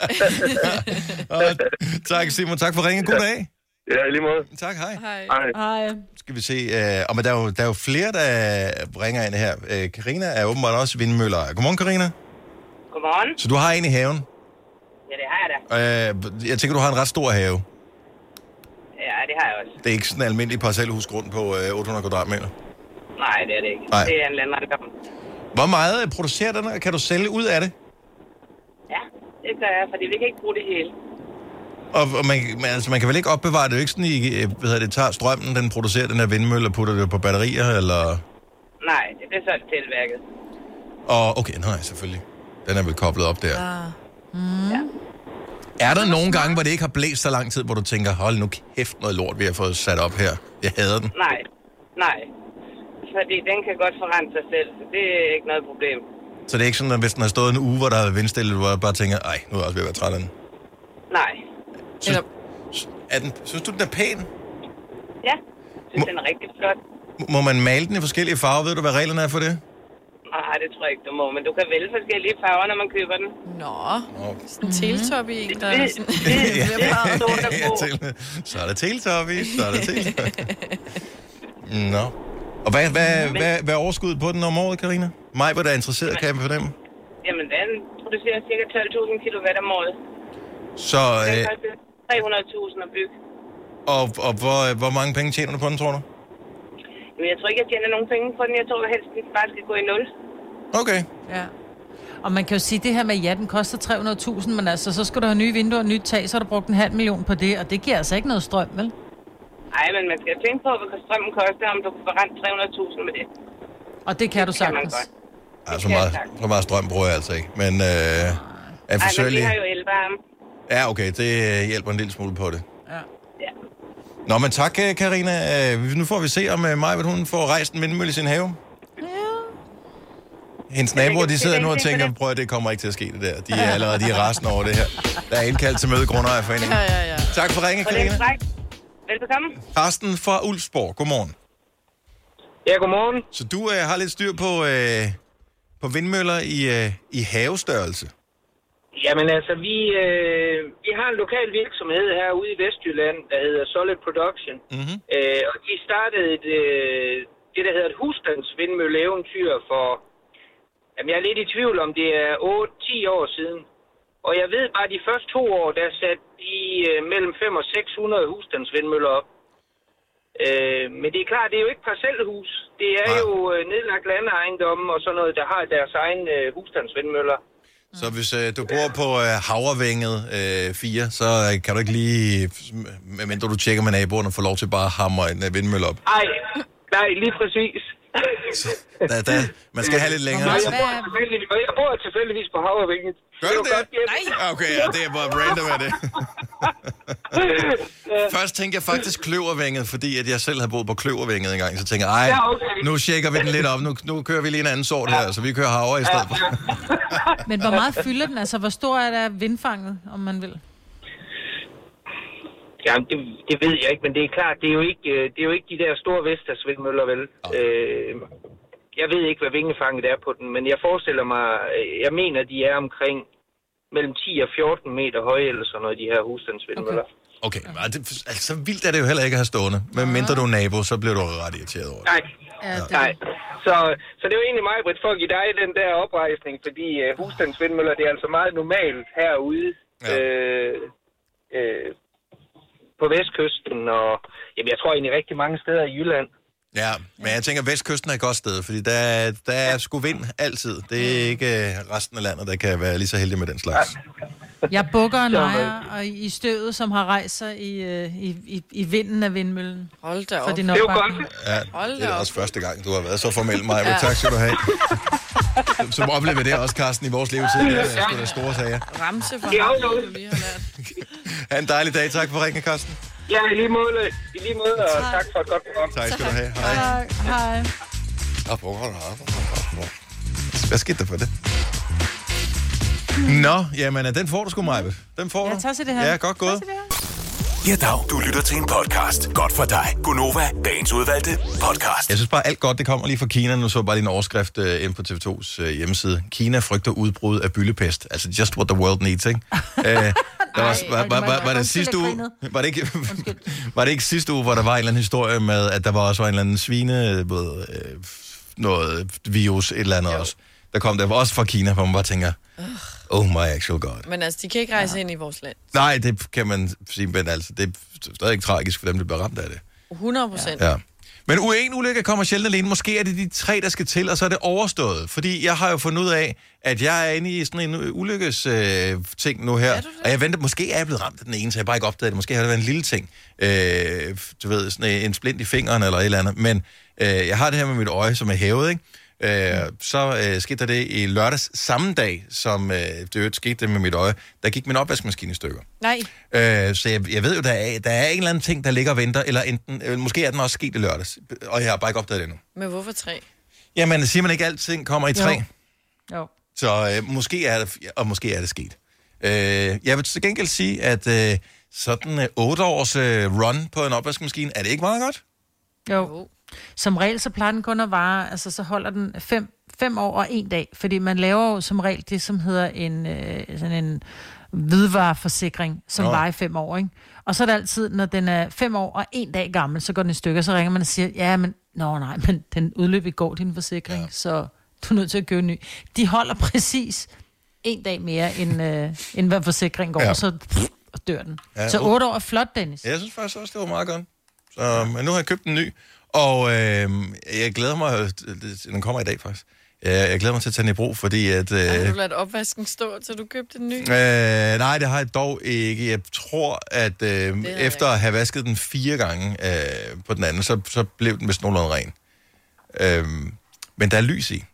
Tak, Simon. Tak for ringen. God dag. Ja, i lige måde. Tak, hej. Hej. Skal vi se. Men der er jo flere, der ringer ind her. Karina er åbenbart også vindmøller. Godmorgen, Karina. Godmorgen. Så du har en i haven? Ja, det har jeg da. Jeg tænker, du har en ret stor have. Ja, det har jeg også. Det er ikke sådan en almindelig parcelhusgrund på 800 kvadratmeter? Nej, det er det ikke. Nej. Det er en landmandskab. Hvor meget producerer den, og kan du sælge ud af det? Ja, det gør jeg, fordi vi kan ikke bruge det hele. Og man kan vel ikke opbevare det? Jo ikke sådan i, det tager strømmen, den producerer den her vindmølle og putter det på batterier, eller? Nej, det bliver solgt til elværket. Og okay, nej, selvfølgelig. Den er vel koblet op der. Ja. Er der nogle gange, hvor det ikke har blæst så lang tid, hvor du tænker, hold nu kæft noget lort, vi har fået sat op her. Jeg hader den. Nej. Fordi den kan godt forrente sig selv, så det er ikke noget problem. Så det er ikke sådan, at hvis den har stået en uge, hvor der er vindstille, hvor jeg bare tænker, ej, nu er jeg også ved at være træt af den. Nej. Synes du, den er pæn? Ja, synes den er rigtig flot. Må man male den i forskellige farver? Ved du, hvad reglerne er for det? Nej, det tror jeg ikke, du må. Men du kan vælge forskellige farver, når man køber den. Nå, sådan en teletop i en, der er sådan... Så er der teletop i, Nå. Og hvad er overskuddet på den om året, Karina? Mig, hvor der er interesseret, kan jeg fornemme? Jamen, den producerer cirka 12.000 kilowatt om året. Så... Den koster 300.000 at bygge. Og hvor mange penge tjener du på den, tror du? Men jeg tror ikke, jeg tjener nogen penge på den. Jeg tror helst, at den bare skal gå i 0. Okay. Ja. Og man kan jo sige, at det her med, ja, den koster 300.000, men altså, så skal du have nye vinduer og nyt tag, så har du brugt 500.000 på det, og det giver altså ikke noget strøm, vel? Nej, men man skal tænke på, hvad strømmen koster, om du kan forrente 300.000 med det. Og det kan du sagtens. Så meget strøm bruger jeg altså ikke, men... men vi har jo elvarme. Ja, okay, det hjælper en lille smule på det. Ja. Nå, men tak, Karina. Nu får vi se, om Maja, hun får rejst en vindmølle i sin have. Ja. Hendes naboer, de sidder nu og tænker, prøv at det kommer ikke til at ske, det der. De er allerede rasende over det her. Der er indkaldt til møde Grundejerforeningen. Ja. Tak for ringen, Karina. Velbekomme. Carsten fra Ulfsborg, godmorgen. Ja, godmorgen. Så du har lidt styr på vindmøller i havestørrelse? Jamen altså, vi har en lokal virksomhed herude i Vestjylland, der hedder Solid Production. Mm-hmm. Og de startede det, der hedder et husstandsvindmølle-eventyr for... Jamen, jeg er lidt i tvivl om, det er 8-10 år siden. Og jeg ved bare, de første 2 år, der satte de mellem 500 og 600 husstandsvindmøller op. Men det er klart, det er jo ikke parcelhus. Det er jo nedlagt landeejendomme og sådan noget, der har deres egen husstandsvindmøller. Så hvis du bor på Havrevænget 4, så kan du ikke lige, medmindre du tjekker med naboerne, få lov til bare at hamre en vindmølle op? Nej, lige præcis. Man skal have lidt længere. Jeg bor tilfældigvis på Havrevænget. Gør du det? Nej. Okay, ja, det er bare random af det. Først tænkte jeg faktisk Kløvervænget, fordi at jeg selv havde boet på Kløvervænget engang. Så tænkte jeg, nu tjekker vi den lidt op. Nu kører vi lige en anden sort her, så vi kører havre i stedet for. Men hvor meget fylder den? Altså, hvor stor er der vindfanget, om man vil? Ja, det ved jeg ikke, men det er klart, det er jo ikke de der store Vestas-vindmøller, vel? Jeg ved ikke, hvad vingefanget er på den, men jeg forestiller mig, jeg mener, de er omkring mellem 10 og 14 meter høje, eller sådan noget, de her husstandsvindmøller. Okay, altså, så vildt er det jo heller ikke at have stående. Men mindre du er nabo, så bliver du ret irriteret over det. Nej. Så det er jo egentlig mig, Britt, for at give dig den der oprejsning, fordi husstandsvindmøller, det er altså meget normalt herude på vestkysten, og jamen, jeg tror egentlig rigtig mange steder i Jylland. Ja, men jeg tænker, at vestkysten er et godt sted, fordi der er sgu vind altid. Det er ikke resten af landet, der kan være lige så heldig med den slags. Jeg bukker en ejer i støvet, som har rejst sig i vinden af vindmøllen. Hold da op. Det er jo godt. Ja, det er også første gang, du har været så formel, Maja. Men tak skal du have. Som oplever det også, Carsten, i vores levetid. Det er sgu da store sager. Ramse for ham, du lige har lært. Ha' en dejlig dag. Tak for ringen, Carsten. Ja, i lige måde, og tak for et godt program. Tak skal du have. Hej. Hej. Hvad skete der for det? Nå, jamen, den får du sgu, Maja. Den får du. Ja, tak til det her. Ja, godt gået. Ja, dag. Du lytter til en podcast. Godt for dig. Gonova, dagens udvalgte podcast. Jeg synes bare, alt godt, det kommer lige fra Kina. Nu så bare lige en overskrift ind på TV2's hjemmeside. Kina frygter udbrud af byllepest. Altså, just what the world needs, ikke? Var det sidste uge? Var det ikke sidste uge, hvor der var en eller anden historie med, at der var også en eller anden svine, noget virus, et eller andet også. Der kom der også fra Kina, hvor man bare tænker, oh my actual god. Men altså, de kan ikke rejse ind i vores land. Nej, det kan man sige, men altså, det er stadig ikke tragisk for dem, der bliver ramt af det. 100%. Ja. Men en ulykke kommer sjældent alene. Måske er det de 3, der skal til, og så er det overstået. Fordi jeg har jo fundet ud af, at jeg er inde i sådan en ulykkes ting nu her. Og jeg venter, måske er jeg blevet ramt af den ene, så jeg bare ikke opdaget det. Måske har det været en lille ting. Du ved, sådan en splint i fingeren eller et eller andet. Men jeg har det her med mit øje, som er hævet, ikke? Så skete der det i lørdags samme dag, som det skete det med mit øje. Der gik min opvaskemaskine i stykker. Nej. Så jeg ved jo, der er en eller anden ting, der ligger og venter, eller enten, måske er den også sket i lørdags, og jeg har bare ikke opdaget det endnu. Men hvorfor 3? Jamen, siger man ikke, alting kommer i 3? Jo. Så måske er det sket. Jeg vil til gengæld sige, at sådan 8 års run på en opvaskemaskine, er det ikke meget godt? Jo. Som regel, så plejer den kun at vare, altså så holder den 5 år og 1 dag, fordi man laver jo som regel det, som hedder sådan en hvidvareforsikring, som varer i 5 år, ikke? Og så er det altid, når den er 5 år og 1 dag gammel, så går den i stykker, så ringer man og siger, ja, men, men den udløb i går, din forsikring, så du er nødt til at købe en ny. De holder præcis 1 dag mere, end hvad forsikringen går, så dør den. Ja, så 8 år er flot, Dennis. Jeg synes faktisk også, det var meget godt. Så, men nu har jeg købt en ny, og jeg glæder mig, den kommer i dag faktisk. Jeg glæder mig til at tage den i brug, fordi at... Har du ladet opvasken stå, til du købte en ny? Nej, det har jeg dog ikke. Jeg tror, at efter at have vasket den 4 gange på den anden, så blev den vist nogenlunde ren. Men der er lys i.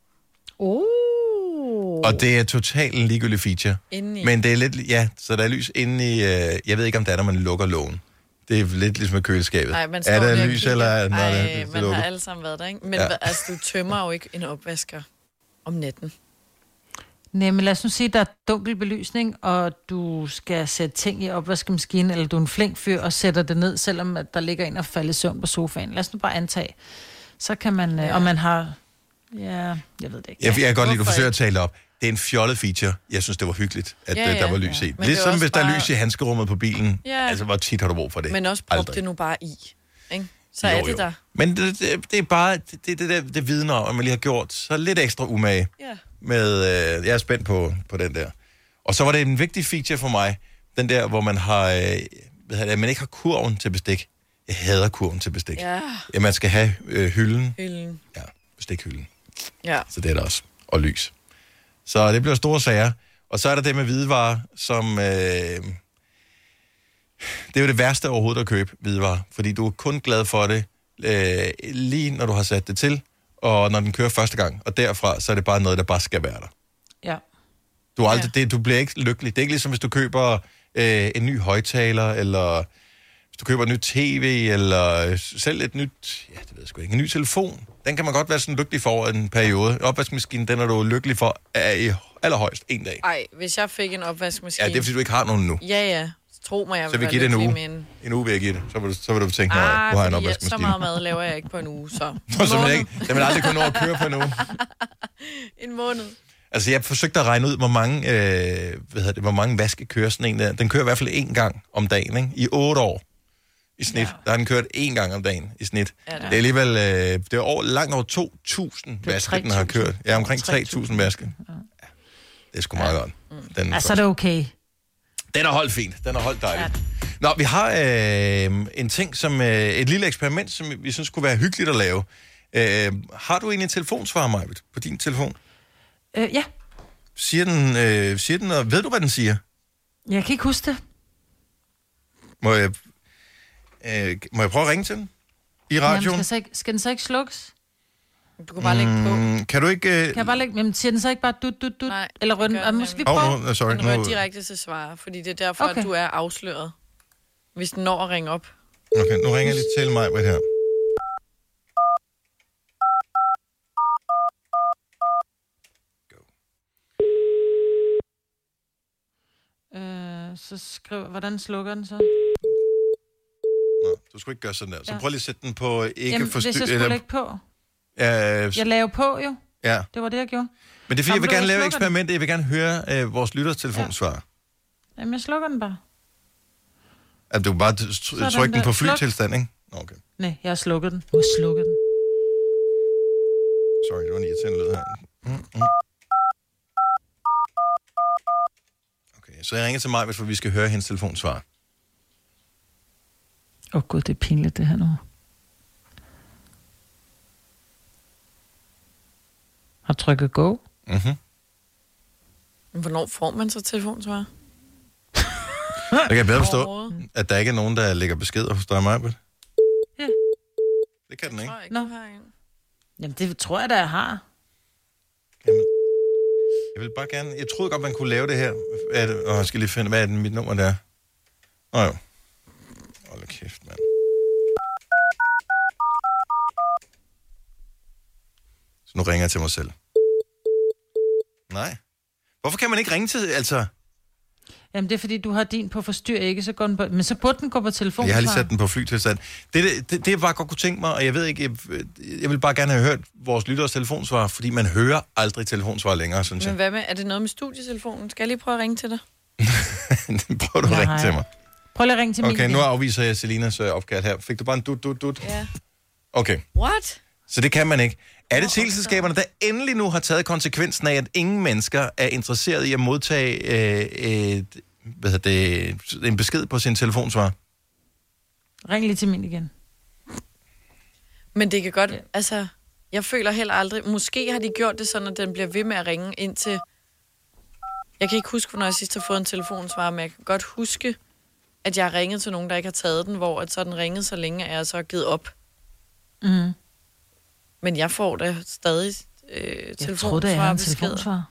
Og det er totalt en ligegyldig feature. Indeni. Men det er lidt... Ja, så der er lys inde i... jeg ved ikke, om det er, når man lukker lågen. Det er lidt ligesom med køleskabet. Nej, man står er der der lys, eller når det man har alle sammen været der, ikke? Men altså, du tømmer jo ikke en opvasker om natten. Nej, men lad os nu sige, at der er dunkel belysning, og du skal sætte ting i opvaskemaskinen, eller du er en flink fyr og sætter det ned, selvom der ligger en og falder i søvn på sofaen. Lad os nu bare antage. Så kan man, og man har... Ja, jeg ved det ikke. Jeg kan godt lide, at du forsøger at tale op. Det er en fjollet feature. Jeg synes, det var hyggeligt, at der var lys i. Ligesom hvis der er lys i handskerummet på bilen. Ja. Altså, hvor tit har du brug for det? Men også prop det nu bare i. Ikke? Så er det der. Men det er bare, det vidner om, at man lige har gjort så lidt ekstra umage med, jeg er spændt på den der. Og så var det en vigtig feature for mig, den der, hvor man har, man ikke har kurven til bestik. Jeg hader kurven til bestik. Ja, man skal have hylden. Ja, bestikhylden. Ja. Så det er der også. Og lys. Så det bliver store sager. Og så er der det med hvidevarer, som... det er jo det værste overhovedet at købe hvidevarer. Fordi du er kun glad for det, lige når du har sat det til, og når den kører første gang. Og derfra, så er det bare noget, der bare skal være der. Ja. Du bliver ikke lykkelig. Det er ikke ligesom, hvis du køber en ny højtaler, eller hvis du køber et nyt tv, eller selv et nyt... Ja, det ved jeg sgu ikke. En ny telefon. Den kan man godt være sådan lykkelig for en periode. Opvaskemaskinen, den er du lykkelig for i allerhøjst 1 dag. Ej, hvis jeg fik en opvaskemaskine... Ja, det er fordi, du ikke har nogen nu. Ja. Tro mig, jeg vil være lykkelig med en... En uge vil jeg give det. Så vil du tænke, at du har en opvaskemaskine. Så meget mad laver jeg ikke på en uge, så... Så man aldrig kunne nå at køre på en uge. En måned. Altså, jeg forsøgte at regne ud, hvor mange vaske kører sådan en der. Den kører i hvert fald 1 gang om dagen, ikke? I 8 år i snit. Ja. Der har den kørt 1 gang om dagen i snit. Ja, det er alligevel det er langt over 2.000 vaske, den har kørt. Ja, omkring 3.000 vaske. Ja. Det er sgu meget godt. Altså, er det okay. Den har holdt fint. Den har holdt dejligt. Ja. Nå, vi har en ting, som et lille eksperiment, som vi synes kunne være hyggeligt at lave. Har du egentlig en telefonsvarer, Majbet, på din telefon? Ja. Siger den, og ved du, hvad den siger? Jeg kan ikke huske det. Må jeg prøve at ringe til den? I radioen? Jamen, skal den så ikke slukkes? Du kan bare lægge på. Kan du ikke... Kan jeg bare lægge... Jamen, siger den så ikke bare dut? Nej, eller rødden? Måske vi prøver? Sorry. Den rører direkte til svar, fordi det er derfor, at du er afsløret. Hvis den når at ringe op. Okay, nu ringer jeg lige til mig her. Så skriv, hvordan slukker den så? Nå, du skulle ikke gøre sådan der. Så prøv lige at sætte den på ikke forstyrre. Hvis jeg skulle lægge på. Jeg lavede på jo. Ja. Det var det, jeg gjorde. Men det er fordi, jeg vil gerne lave et eksperiment. Jeg vil gerne høre vores lytters telefonsvar. Ja. Jamen, jeg slukker den bare. Altså, du kan bare trykke den på flytilstand, ikke? Okay. Nej, jeg har slukket den. Jeg har slukket den. Sorry, det var en irriterende lyd her. Okay, så jeg ringer til mig, for vi skal høre hendes telefonsvar. Gud, det er pinligt, det her nu. Har trykket go? Mhm. Hvornår får man så telefonsvar? Det kan jeg bedre forstå, at der ikke er nogen, der lægger beskeder hos dig, Majbet. Ja. Det kan den ikke. Nå. Jamen, det tror jeg da, jeg har. Jamen, jeg vil bare gerne... Jeg troede godt, man kunne lave det her. Jeg skal lige finde, hvad er det, mit nummer der? Jo. Hold kæft, mand. Så nu ringer jeg til mig selv. Nej. Hvorfor kan man ikke ringe til, altså... Jamen, det er fordi, du har din på forstyr, ikke? Så går den på... Men så burde den gå på telefon. Jeg har lige sat den på flytilstand. Det jeg bare godt kunne tænke mig, og jeg ved ikke... Jeg vil bare gerne have hørt vores lytteres telefonsvar, fordi man hører aldrig telefonsvar længere, synes jeg. Men hvad med? Er det noget med studietelefonen? Skal jeg lige prøve at ringe til dig? Prøv du at ringe til mig. Prøv lige at ringe til mig. Okay, nu afviser jeg Selinas opkald her. Fik du bare en dut? Ja. Okay. What? Så det kan man ikke. Er det teleselskaberne, der endelig nu har taget konsekvensen af, at ingen mennesker er interesseret i at modtage en besked på sin telefonsvar? Ring lige til min igen. Men det kan godt... Ja. Altså, jeg føler heller aldrig... Måske har de gjort det sådan, at den bliver ved med at ringe ind til... Jeg kan ikke huske, hvornår jeg sidst har fået en telefonsvar, men jeg kan godt huske, at jeg har ringet til nogen, der ikke har taget den, hvor at så den ringede så længe, at jeg så har givet op. Mhm. Men jeg får da stadig telefonsvar beskeder.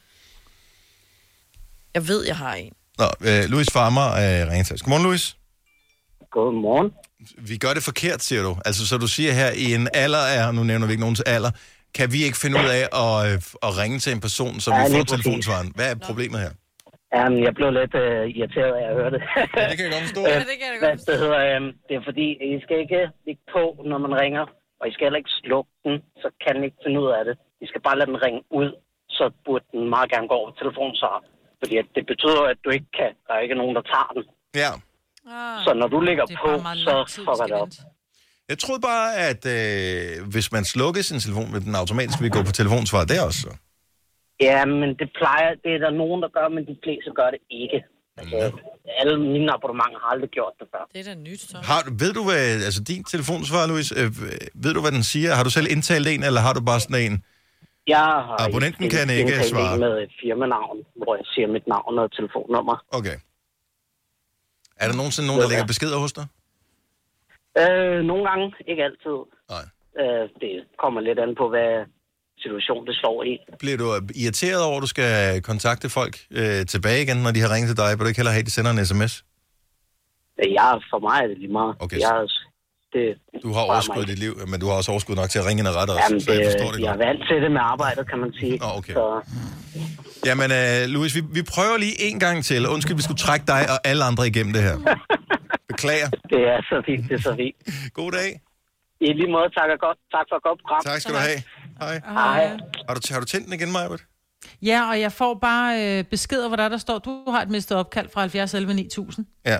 Jeg ved, jeg har en. Nå, Louis Farmer ringer til os. Godmorgen, Louis. Godmorgen. Vi gør det forkert, siger du. Altså, så du siger her, i en alder af, nu nævner vi ikke nogens alder, kan vi ikke finde ud af at ringe til en person, så vi får telefonsvaren. Hvad er problemet her? Jeg blev lidt irriteret af at høre det. Ja, det kan jeg godt forstå. Det er fordi, I skal ikke ligge på, når man ringer, og I skal heller ikke slukke den, så kan I ikke finde ud af det. I skal bare lade den ringe ud, så burde den meget gerne gå over telefonsvar. Fordi det betyder, at du ikke kan. Der er ikke nogen, der tager den. Ja. Så når du ligger på, så fucker det op. Jeg troede bare, at hvis man slukker sin telefon, vil den automatisk vil gå på telefonsvar der også. Ja, men det er der nogen, der gør, men de fleste gør det ikke. Altså, alle mine abonnementer har aldrig gjort det før. Det er da nyt, så. Ved du, hvad, altså din telefonsvar, Louis, ved du, hvad den siger? Har du selv indtalt en, eller har du bare sådan en? Jeg har abonnenten kan ikke svare. Med et firmanavn, hvor jeg siger mit navn og telefonnummer. Okay. Er der nogensinde nogen, der lægger beskeder hos dig? Nogle gange, ikke altid. Nej. Det kommer lidt an på, hvad situation det står i. Bliver du irriteret over, at du skal kontakte folk tilbage igen, når de har ringet til dig? Vil du ikke hellere have, at de sender en sms? For mig er det lige meget. Okay, du har overskud i dit liv, men du har også overskud nok til at ringe ind og rette os. Jamen, så jeg forstår det jeg er vant til det med arbejdet, kan man sige. Okay. Jamen, Louis, vi prøver lige en gang til. Undskyld, vi skulle trække dig og alle andre igennem det her. Beklager. Det er så fint, det er så fint. God dag. I lige måde, tak for et godt program. Tak skal du have. Hej. Hej. Har du tændt den igen, Majbert? Ja, og jeg får bare beskeder, hvor der står, du har et mistet opkald fra 70 11 9000. Ja.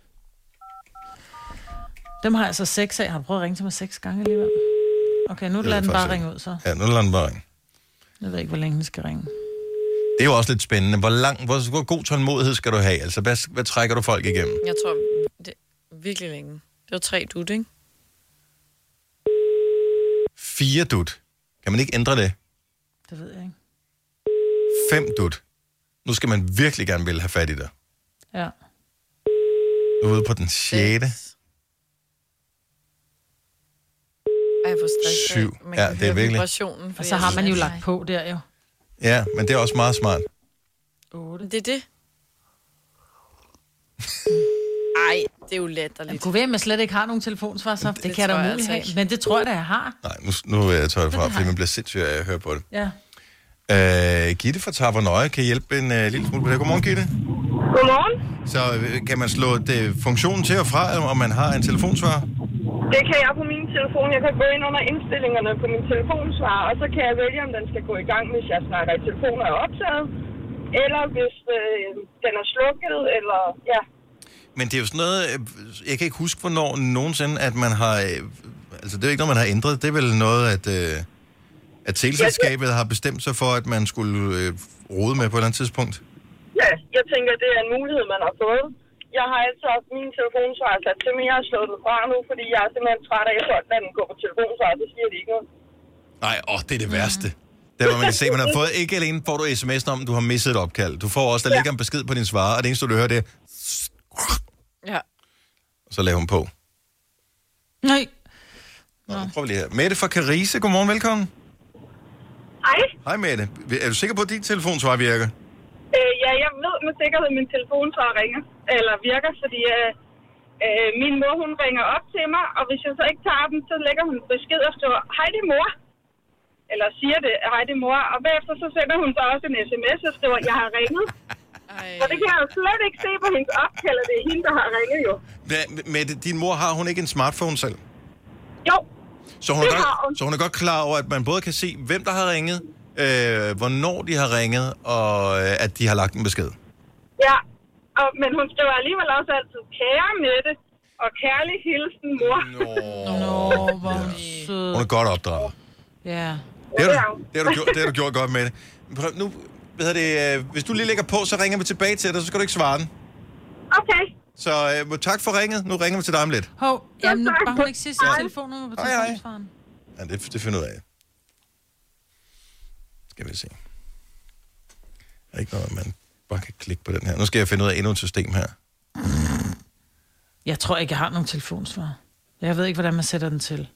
Dem har jeg altså 6 af. Har du prøvet at ringe til mig 6 gange alligevel? Okay, nu lader den bare ringe ud, så. Ja, nu lader den bare ringe. Jeg ved ikke, hvor længe den skal ringe. Det er jo også lidt spændende. Hvor god tålmodighed skal du have? Altså, hvad trækker du folk igennem? Jeg tror, det er virkelig længe. Det var 3 dut, ikke? 4 dut. Kan man ikke ændre det? Det ved jeg ikke. 5 dut. Nu skal man virkelig gerne vil have fat i dig. Ja. Du er ude på den 6. Jeg får stress. 7. Ja, det er virkelig. Og så har man jo lagt på der jo. Ja, men det er også meget smart. 8. Det er det. Ej, det er jo letterligt. Jeg kunne være, at man slet ikke har nogen telefonsvar, så det kan jeg da umuligt have. Men det tror jeg da, jeg har. Nej, nu tager jeg det fra, fordi man bliver sindssyg af at høre på det. Ja. Gitte fra Tavernøje kan hjælpe en lille smule på det. Godmorgen, Gitte. Godmorgen. Så kan man slå funktionen til og fra, om man har en telefonsvar? Det kan jeg på min telefon. Jeg kan gå ind under indstillingerne på min telefonsvar, og så kan jeg vælge, om den skal gå i gang, hvis jeg snakker i telefon og er optaget, eller hvis den er slukket, eller ja. Men det er jo sådan noget, jeg kan ikke huske, hvornår nogensinde, at man har, altså det er jo ikke noget, man har ændret, det er vel noget, at teleselskabet har bestemt sig for, at man skulle rode med på et eller andet tidspunkt? Ja, jeg tænker, det er en mulighed, man har fået. Jeg har altså haft min telefonsvar sat til, men jeg har slået den fra nu, fordi jeg er simpelthen træt af, at folk lader den gå på telefonsvar, så siger de ikke noget. Nej, det er det værste. Det var man kan se, man har fået, ikke alene får du sms'en om, du har misset et opkald. Du får også, der ligger en besked på din svar, og det eneste, du hører, det er... Ja. Og så laver hun på. Nej. Nå, prøv lige her. Mette fra Carise, godmorgen, velkommen. Hej. Hej Mette. Er du sikker på, at dit telefonsvar virker? Ja, jeg ved med sikkerhed, at min telefonsvar ringer, eller virker, fordi min mor, hun ringer op til mig, og hvis jeg så ikke tager den, så lægger hun besked og skriver, hej det mor, eller siger det, hej det mor, og bagefter så sender hun så også en sms og skriver, jeg har ringet. Og det kan jeg jo slet ikke se på hendes opkald, at det er hende, der har ringet jo. Mette, din mor, har hun ikke en smartphone selv? Jo, så hun er godt klar over, at man både kan se, hvem der har ringet, hvornår de har ringet, og at de har lagt en besked. Ja, men hun skriver alligevel også altid, kære Mette, og kærlig hilsen, mor. Nå, hvor sød. Hun er godt opdraget. Ja. Det har du gjort godt med det. Prøv, nu, hvis du lige lægger på, så ringer vi tilbage til dig, så skal du ikke svare den. Okay. Så tak for ringet. Nu ringer vi til dig om lidt. Jamen nu bare hun ikke sige sin telefonnummer på telefonsvaren. Ja, det finder ud af. Skal vi se. Der er ikke noget, man bare kan klikke på den her. Nu skal jeg finde ud af endnu et system her. Jeg tror ikke, jeg har nogen telefonsvar. Jeg ved ikke, hvordan man sætter den til.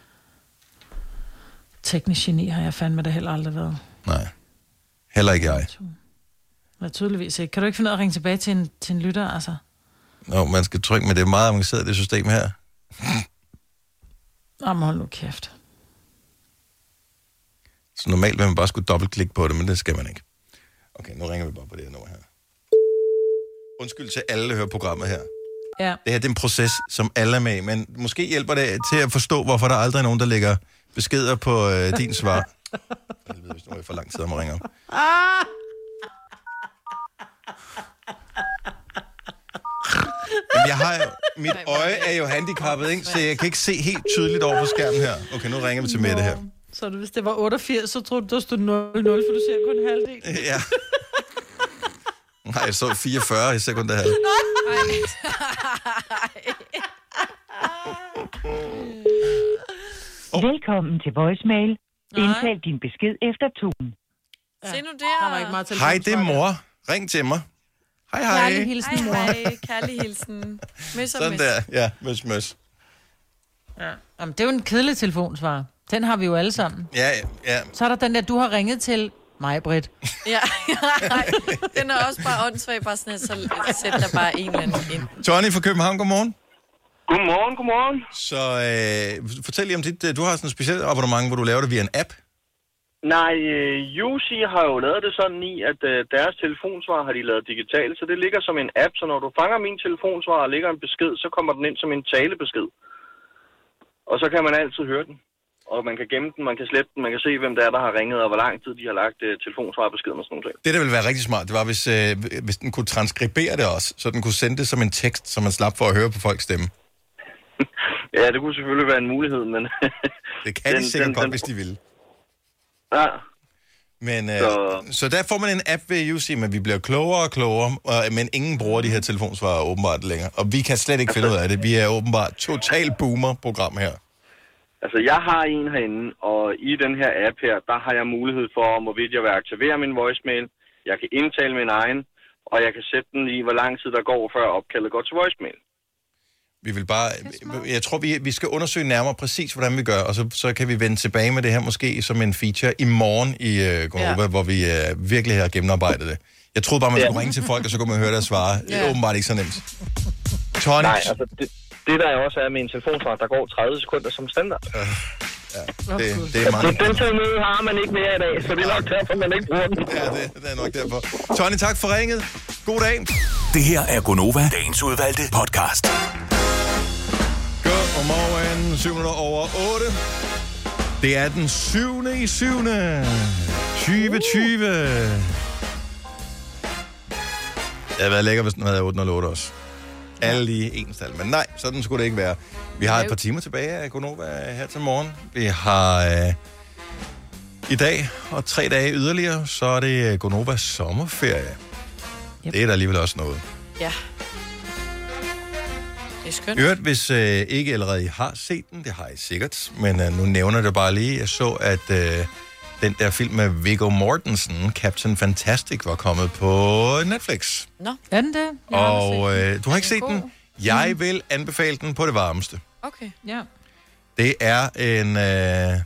Teknisk geni har jeg fandme det heller aldrig været. Nej. Heller ikke jeg. Nej, tydeligvis ikke. Kan du ikke finde ud af at ringe tilbage til en lytter, altså? Nå, man skal trykke, men det er meget avanceret, det system her. Jamen, hold nu kæft. Så normalt vil man bare skulle dobbeltklikke på det, men det skal man ikke. Okay, nu ringer vi bare på det her nummer her. Undskyld til alle, der hører programmet her. Ja. Det her det er en proces, som alle er med i, men måske hjælper det til at forstå, hvorfor der aldrig er nogen, der lægger beskeder på din svar. Jeg ved, hvis nu er for lang tid, at man ringer op. Mit øje er jo handicappet, ikke? Så jeg kan ikke se helt tydeligt over på skærmen her. Okay, nu ringer vi til Mette her. Så hvis det var 88, så troede du, der stod 0-0, for du ser kun halvdel. Ja. Nej, jeg så 44, jeg ser kun det halv. Velkommen til voicemail. Indtal din besked efter tonen. Se nu der. Der var ikke meget Hej, det er mor. Ring til mig. Hej, hej. Kærlig hilsen, mor. Hej, kærlig hilsen. Møs og sådan møs. der, ja, møs. Ja. Jamen, det er jo en kedelig telefonsvar. Den har vi jo alle sammen. Ja. Så er der den der, du har ringet til mig, Britt. Ja, den er også bare åndssvag, bare sådan, så sæt der bare en eller anden ind. Tony fra København, godmorgen. Godmorgen. Så fortæl lige om dit, du har sådan et specielt abonnement, hvor du laver det via en app. Nej, UC har jo lavet det sådan i, at deres telefonsvar har de lavet digitalt, så det ligger som en app, så når du fanger min telefonsvar og lægger en besked, så kommer den ind som en talebesked. Og så kan man altid høre den. og man kan gemme den, man kan slette den, man kan se, hvem det er, der har ringet, og hvor lang tid de har lagt telefonsvarbeskeden og sådan noget. Det, der ville være rigtig smart, det var, hvis den kunne transkribere det også, så den kunne sende det som en tekst, så man slap for at høre på folks stemme. Ja, det kunne selvfølgelig være en mulighed, men... det kan de sikkert godt, hvis de vil. Ja. Men, så der får man en app ved UC, men vi bliver klogere og klogere, men ingen bruger de her telefonsvarer åbenbart længere. Og vi kan slet ikke finde ud af det. Vi er åbenbart total boomer-program her. Altså, jeg har en herinde, og i den her app her, der har jeg mulighed for, hvorvidt jeg vil aktivere min voicemail, jeg kan indtale min egen, og jeg kan sætte den i, hvor lang tid der går, før opkaldet går til voicemail. Vi vil bare... Jeg tror, vi skal undersøge nærmere præcis, hvordan vi gør, og så kan vi vende tilbage med det her måske som en feature i morgen i Gonova, hvor vi virkelig har gennemarbejdet det. Jeg troede bare, man skulle ringe til folk, og så kunne man høre deres svare. Det er åbenbart ikke så nemt. Tony? Nej, altså det der også er med en telefonsvar, der går 30 sekunder som standard. Ja, det er mange. Den teknologi har man ikke mere i dag, så det er nok derfor, man ikke bruger den. Ja, det er nok derfor. Tony, tak for ringet. God dag. Det her er Gonova, dagens udvalgte podcast. Godmorgen, 7:08. Det er den 7.7.2020. Det havde været lækker, hvis den havde 808 også. Alle lige enstal. Men nej, sådan skulle det ikke være. Vi har et par timer tilbage af Gonova her til morgen. Vi har i dag og 3 dage yderligere, så er det Gonovas sommerferie. Yep. Det er der alligevel også noget. Ja. Det er skønt. Hørt, hvis ikke allerede I har set den, det har I sikkert, men nu nævner det bare lige. Jeg så, at den der film med Viggo Mortensen, Captain Fantastic, var kommet på Netflix. Nå, er den det? Og du har ikke set den? Jeg vil anbefale den på det varmeste. Okay. Ja. Det er en... Han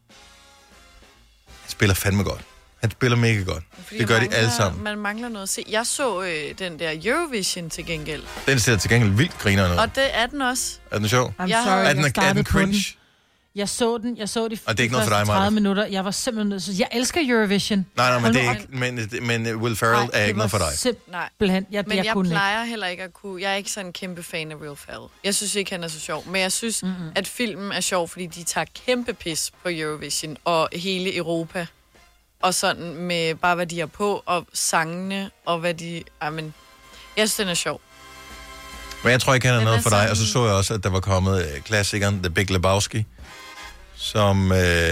spiller fandme godt. Han spiller mega godt. Det gør de alle sammen. Man mangler noget at se. Jeg så den der Eurovision til gengæld. Den ser til gengæld vildt griner ud. Og det er den også. Er den sjov? I'm sorry, er den cringe? Jeg så de og det er ikke noget for dig, 30 minutter. Jeg var simpelthen nødt til... Jeg elsker Eurovision. Nej, men det er ikke... Men Will Ferrell er ikke noget for dig. Simpelthen. Jeg plejer heller ikke at kunne... Jeg er ikke sådan en kæmpe fan af Will Ferrell. Jeg synes ikke, han er så sjov. Men jeg synes, at filmen er sjov, fordi de tager kæmpe pis på Eurovision og hele Europa. Og sådan med bare, hvad de har på, og sangene, og hvad de... Amen, jeg synes, den er sjov. Men jeg tror ikke, han er noget for dig. Og så så jeg også, at der var kommet klassikeren The Big Lebowski, som...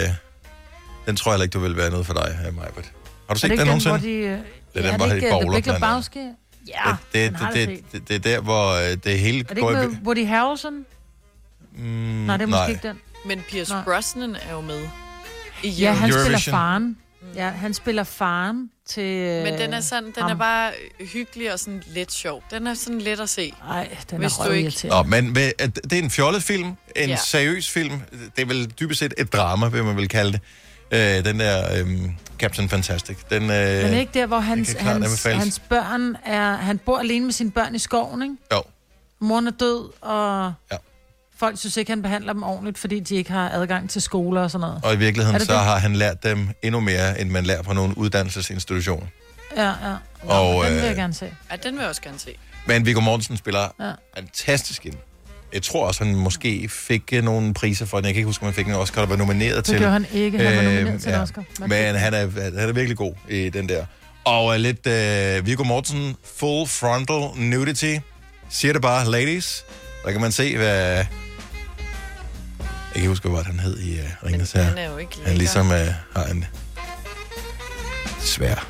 den tror jeg ikke, du vil være noget for dig, Majbert. Har du set den nogensinde? Det er den, hvor de bowler. The Big Lebowski? Ja, det er der, hvor det hele går... Er det ikke med Woody Harrelson? Nej, det er måske ikke den. Men Pierce Brosnan er jo med i ja, han spiller faren. Ja, han spiller faren til... Men den er sådan, den er bare hyggelig og sådan lidt sjov. Den er sådan let at se. Nej, den er røvirriterende. Nå, men det er en fjollet film, en seriøs film. Det er vel dybest set et drama, vil man vel kalde det. Den der Captain Fantastic. Den, men er ikke der, hvor hans børn er... Han bor alene med sine børn i skoven, ikke? Jo. Moren er død, og... Ja. Folk synes ikke, han behandler dem ordentligt, fordi de ikke har adgang til skoler og sådan noget. Og i virkeligheden, så har han lært dem endnu mere, end man lærer på nogle uddannelsesinstitutioner. Ja. Og, den vil jeg gerne se. Ja, den vil jeg også gerne se. Men Viggo Mortensen spiller fantastisk ind. Jeg tror også, han måske fik nogle priser for den. Jeg kan ikke huske, om han fik en Oscar, der var nomineret til. Det gjorde han ikke. Han var nomineret til en Oscar. Men han er virkelig god i den der. Og lidt Viggo Mortensen, full frontal nudity. Siger det bare, ladies. Der kan man se, hvad... Jeg kan huske, hvad han hed i Ringens her. Han er jo ikke lækker. Han ligesom har en svær.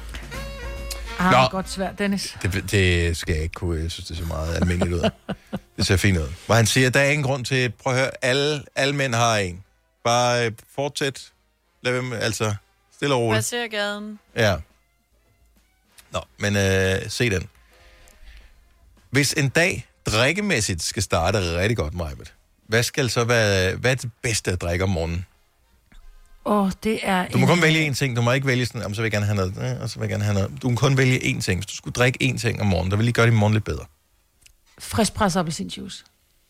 Godt svær, Dennis. Det skal jeg ikke kunne. Jeg synes, det ser meget almindeligt ud. Det ser fint ud. Hvor han siger, der er ingen grund til... Prøv at høre, alle mænd har en. Bare fortsæt. Lad dem, altså, stille og roligt. Passer gaden. Ja. Nå, men se den. Hvis en dag drikkemæssigt skal starte rigtig godt, Majbet, hvad skal så være, hvad er det bedste at drikke om morgenen? Det er... Du må kun vælge én ting. Du må ikke vælge sådan, så vil jeg gerne have noget, og så vil jeg gerne have noget. Du må kun vælge én ting. Hvis du skulle drikke én ting om morgenen, der vil lige gøre din morgen lidt bedre. Friskpresset appelsinjuice.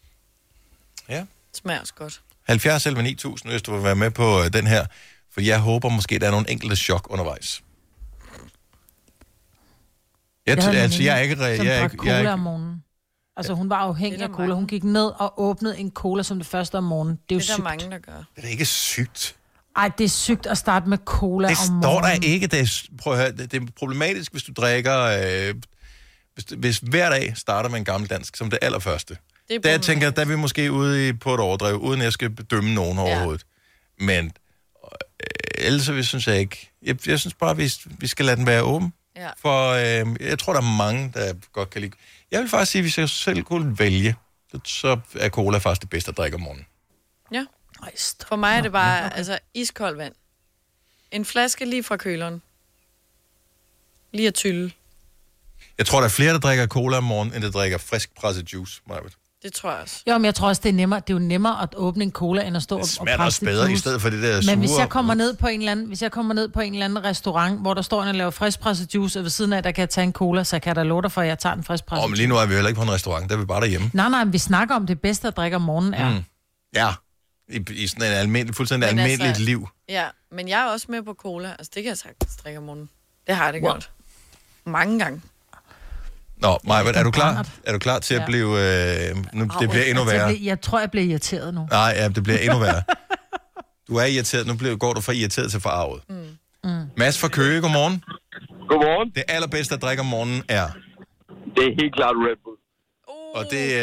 Ja. Det smager også godt. 70 eller 9000, hvis du vil være med på den her. For jeg håber måske, der er nogle enkelte chok undervejs. Jeg er ikke... Som drak cola om morgenen. Altså, hun var afhængig af cola. Hun gik ned og åbnede en cola som det første om morgenen. Det er jo sygt. Det er der mange, der gør. Det er da ikke sygt. Ej, det er sygt at starte med cola det om morgenen. Det står der ikke. Prøv at høre, det er problematisk, hvis du drikker... Hvis hver dag starter med en gammeldansk som det allerførste. Der jeg tænker, der er vi måske ude på et overdrev, uden jeg skal bedømme nogen overhovedet. Men ellers så synes jeg ikke... Jeg synes bare, vi skal lade den være åben. Ja. For jeg tror, der er mange, der godt kan lide... Jeg vil faktisk sige, at hvis jeg selv kunne vælge, så er cola faktisk det bedste at drikke om morgenen. Ja. For mig er det bare iskoldt vand. En flaske lige fra køleren. Lige at tylle. Jeg tror, der er flere, der drikker cola om morgenen, end der drikker frisk presset juice, Marvitt. Det tror jeg også. Jo, men jeg tror også, det er nemmere. Det er jo nemmere at åbne en cola, end at stå og presse det smager også bedre, juice. I stedet for det der sure. Men hvis jeg kommer ned på en eller anden restaurant, hvor der står en og laver friskpresset juice, og ved siden af, der kan jeg tage en cola, så kan jeg da love dig for, at jeg tager en friskpresset juice. Men lige nu er vi heller ikke på en restaurant, der er vi bare derhjemme. Nej, vi snakker om det bedste at drikke om morgenen er. Ja, i sådan en fuldstændig almindeligt liv. Ja, men jeg er også med på cola. Altså, det kan jeg sagtens drikke om morgenen. Det har jeg det godt. Mange gange. Nå, Maja, er du klar til at blive... det bliver endnu værre. Jeg tror, jeg bliver irriteret nu. Nej, ja, det bliver endnu værre. Du er irriteret. Nu går du fra irriteret til forarvet. Mads fra Køge, godmorgen. Godmorgen. Det allerbedste at drikke om morgenen er? Det er helt klart Red Bull. Og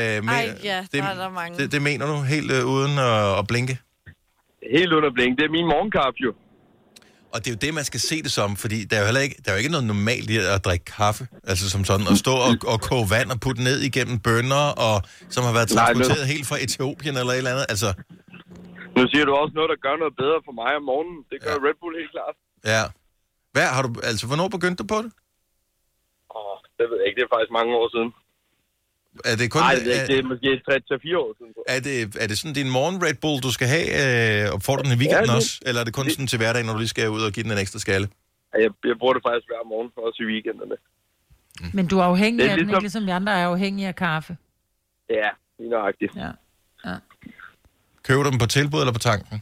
det mener du helt uden at blinke? Helt uden at blinke. Det er min morgenkaffe jo. Og det er jo det, man skal se det som, fordi der er jo ikke noget normalt i at drikke kaffe, altså som sådan, at stå og koge vand og putte ned igennem bønner, og som har været transporteret helt fra Etiopien eller et eller andet, altså. Nu siger du også noget, der gør noget bedre for mig om morgenen. Det gør Red Bull helt klart. Ja. Hvornår begyndte du på det? Det ved jeg ikke, det er faktisk mange år siden. Er det kun... Nej, det er måske 3-4 år siden. Er det sådan din morgen Red Bull, du skal have, og får du den i weekenden også? Eller er det kun sådan til hverdagen, når du lige skal ud og give den en ekstra skalle? Jeg bruger det faktisk hver morgen, også i weekenderne. Men du er afhængig af den, ikke ligesom vi andre er afhængige af kaffe? Ja, lige nøjagtigt. Ja. Køber du dem på tilbud eller på tanken?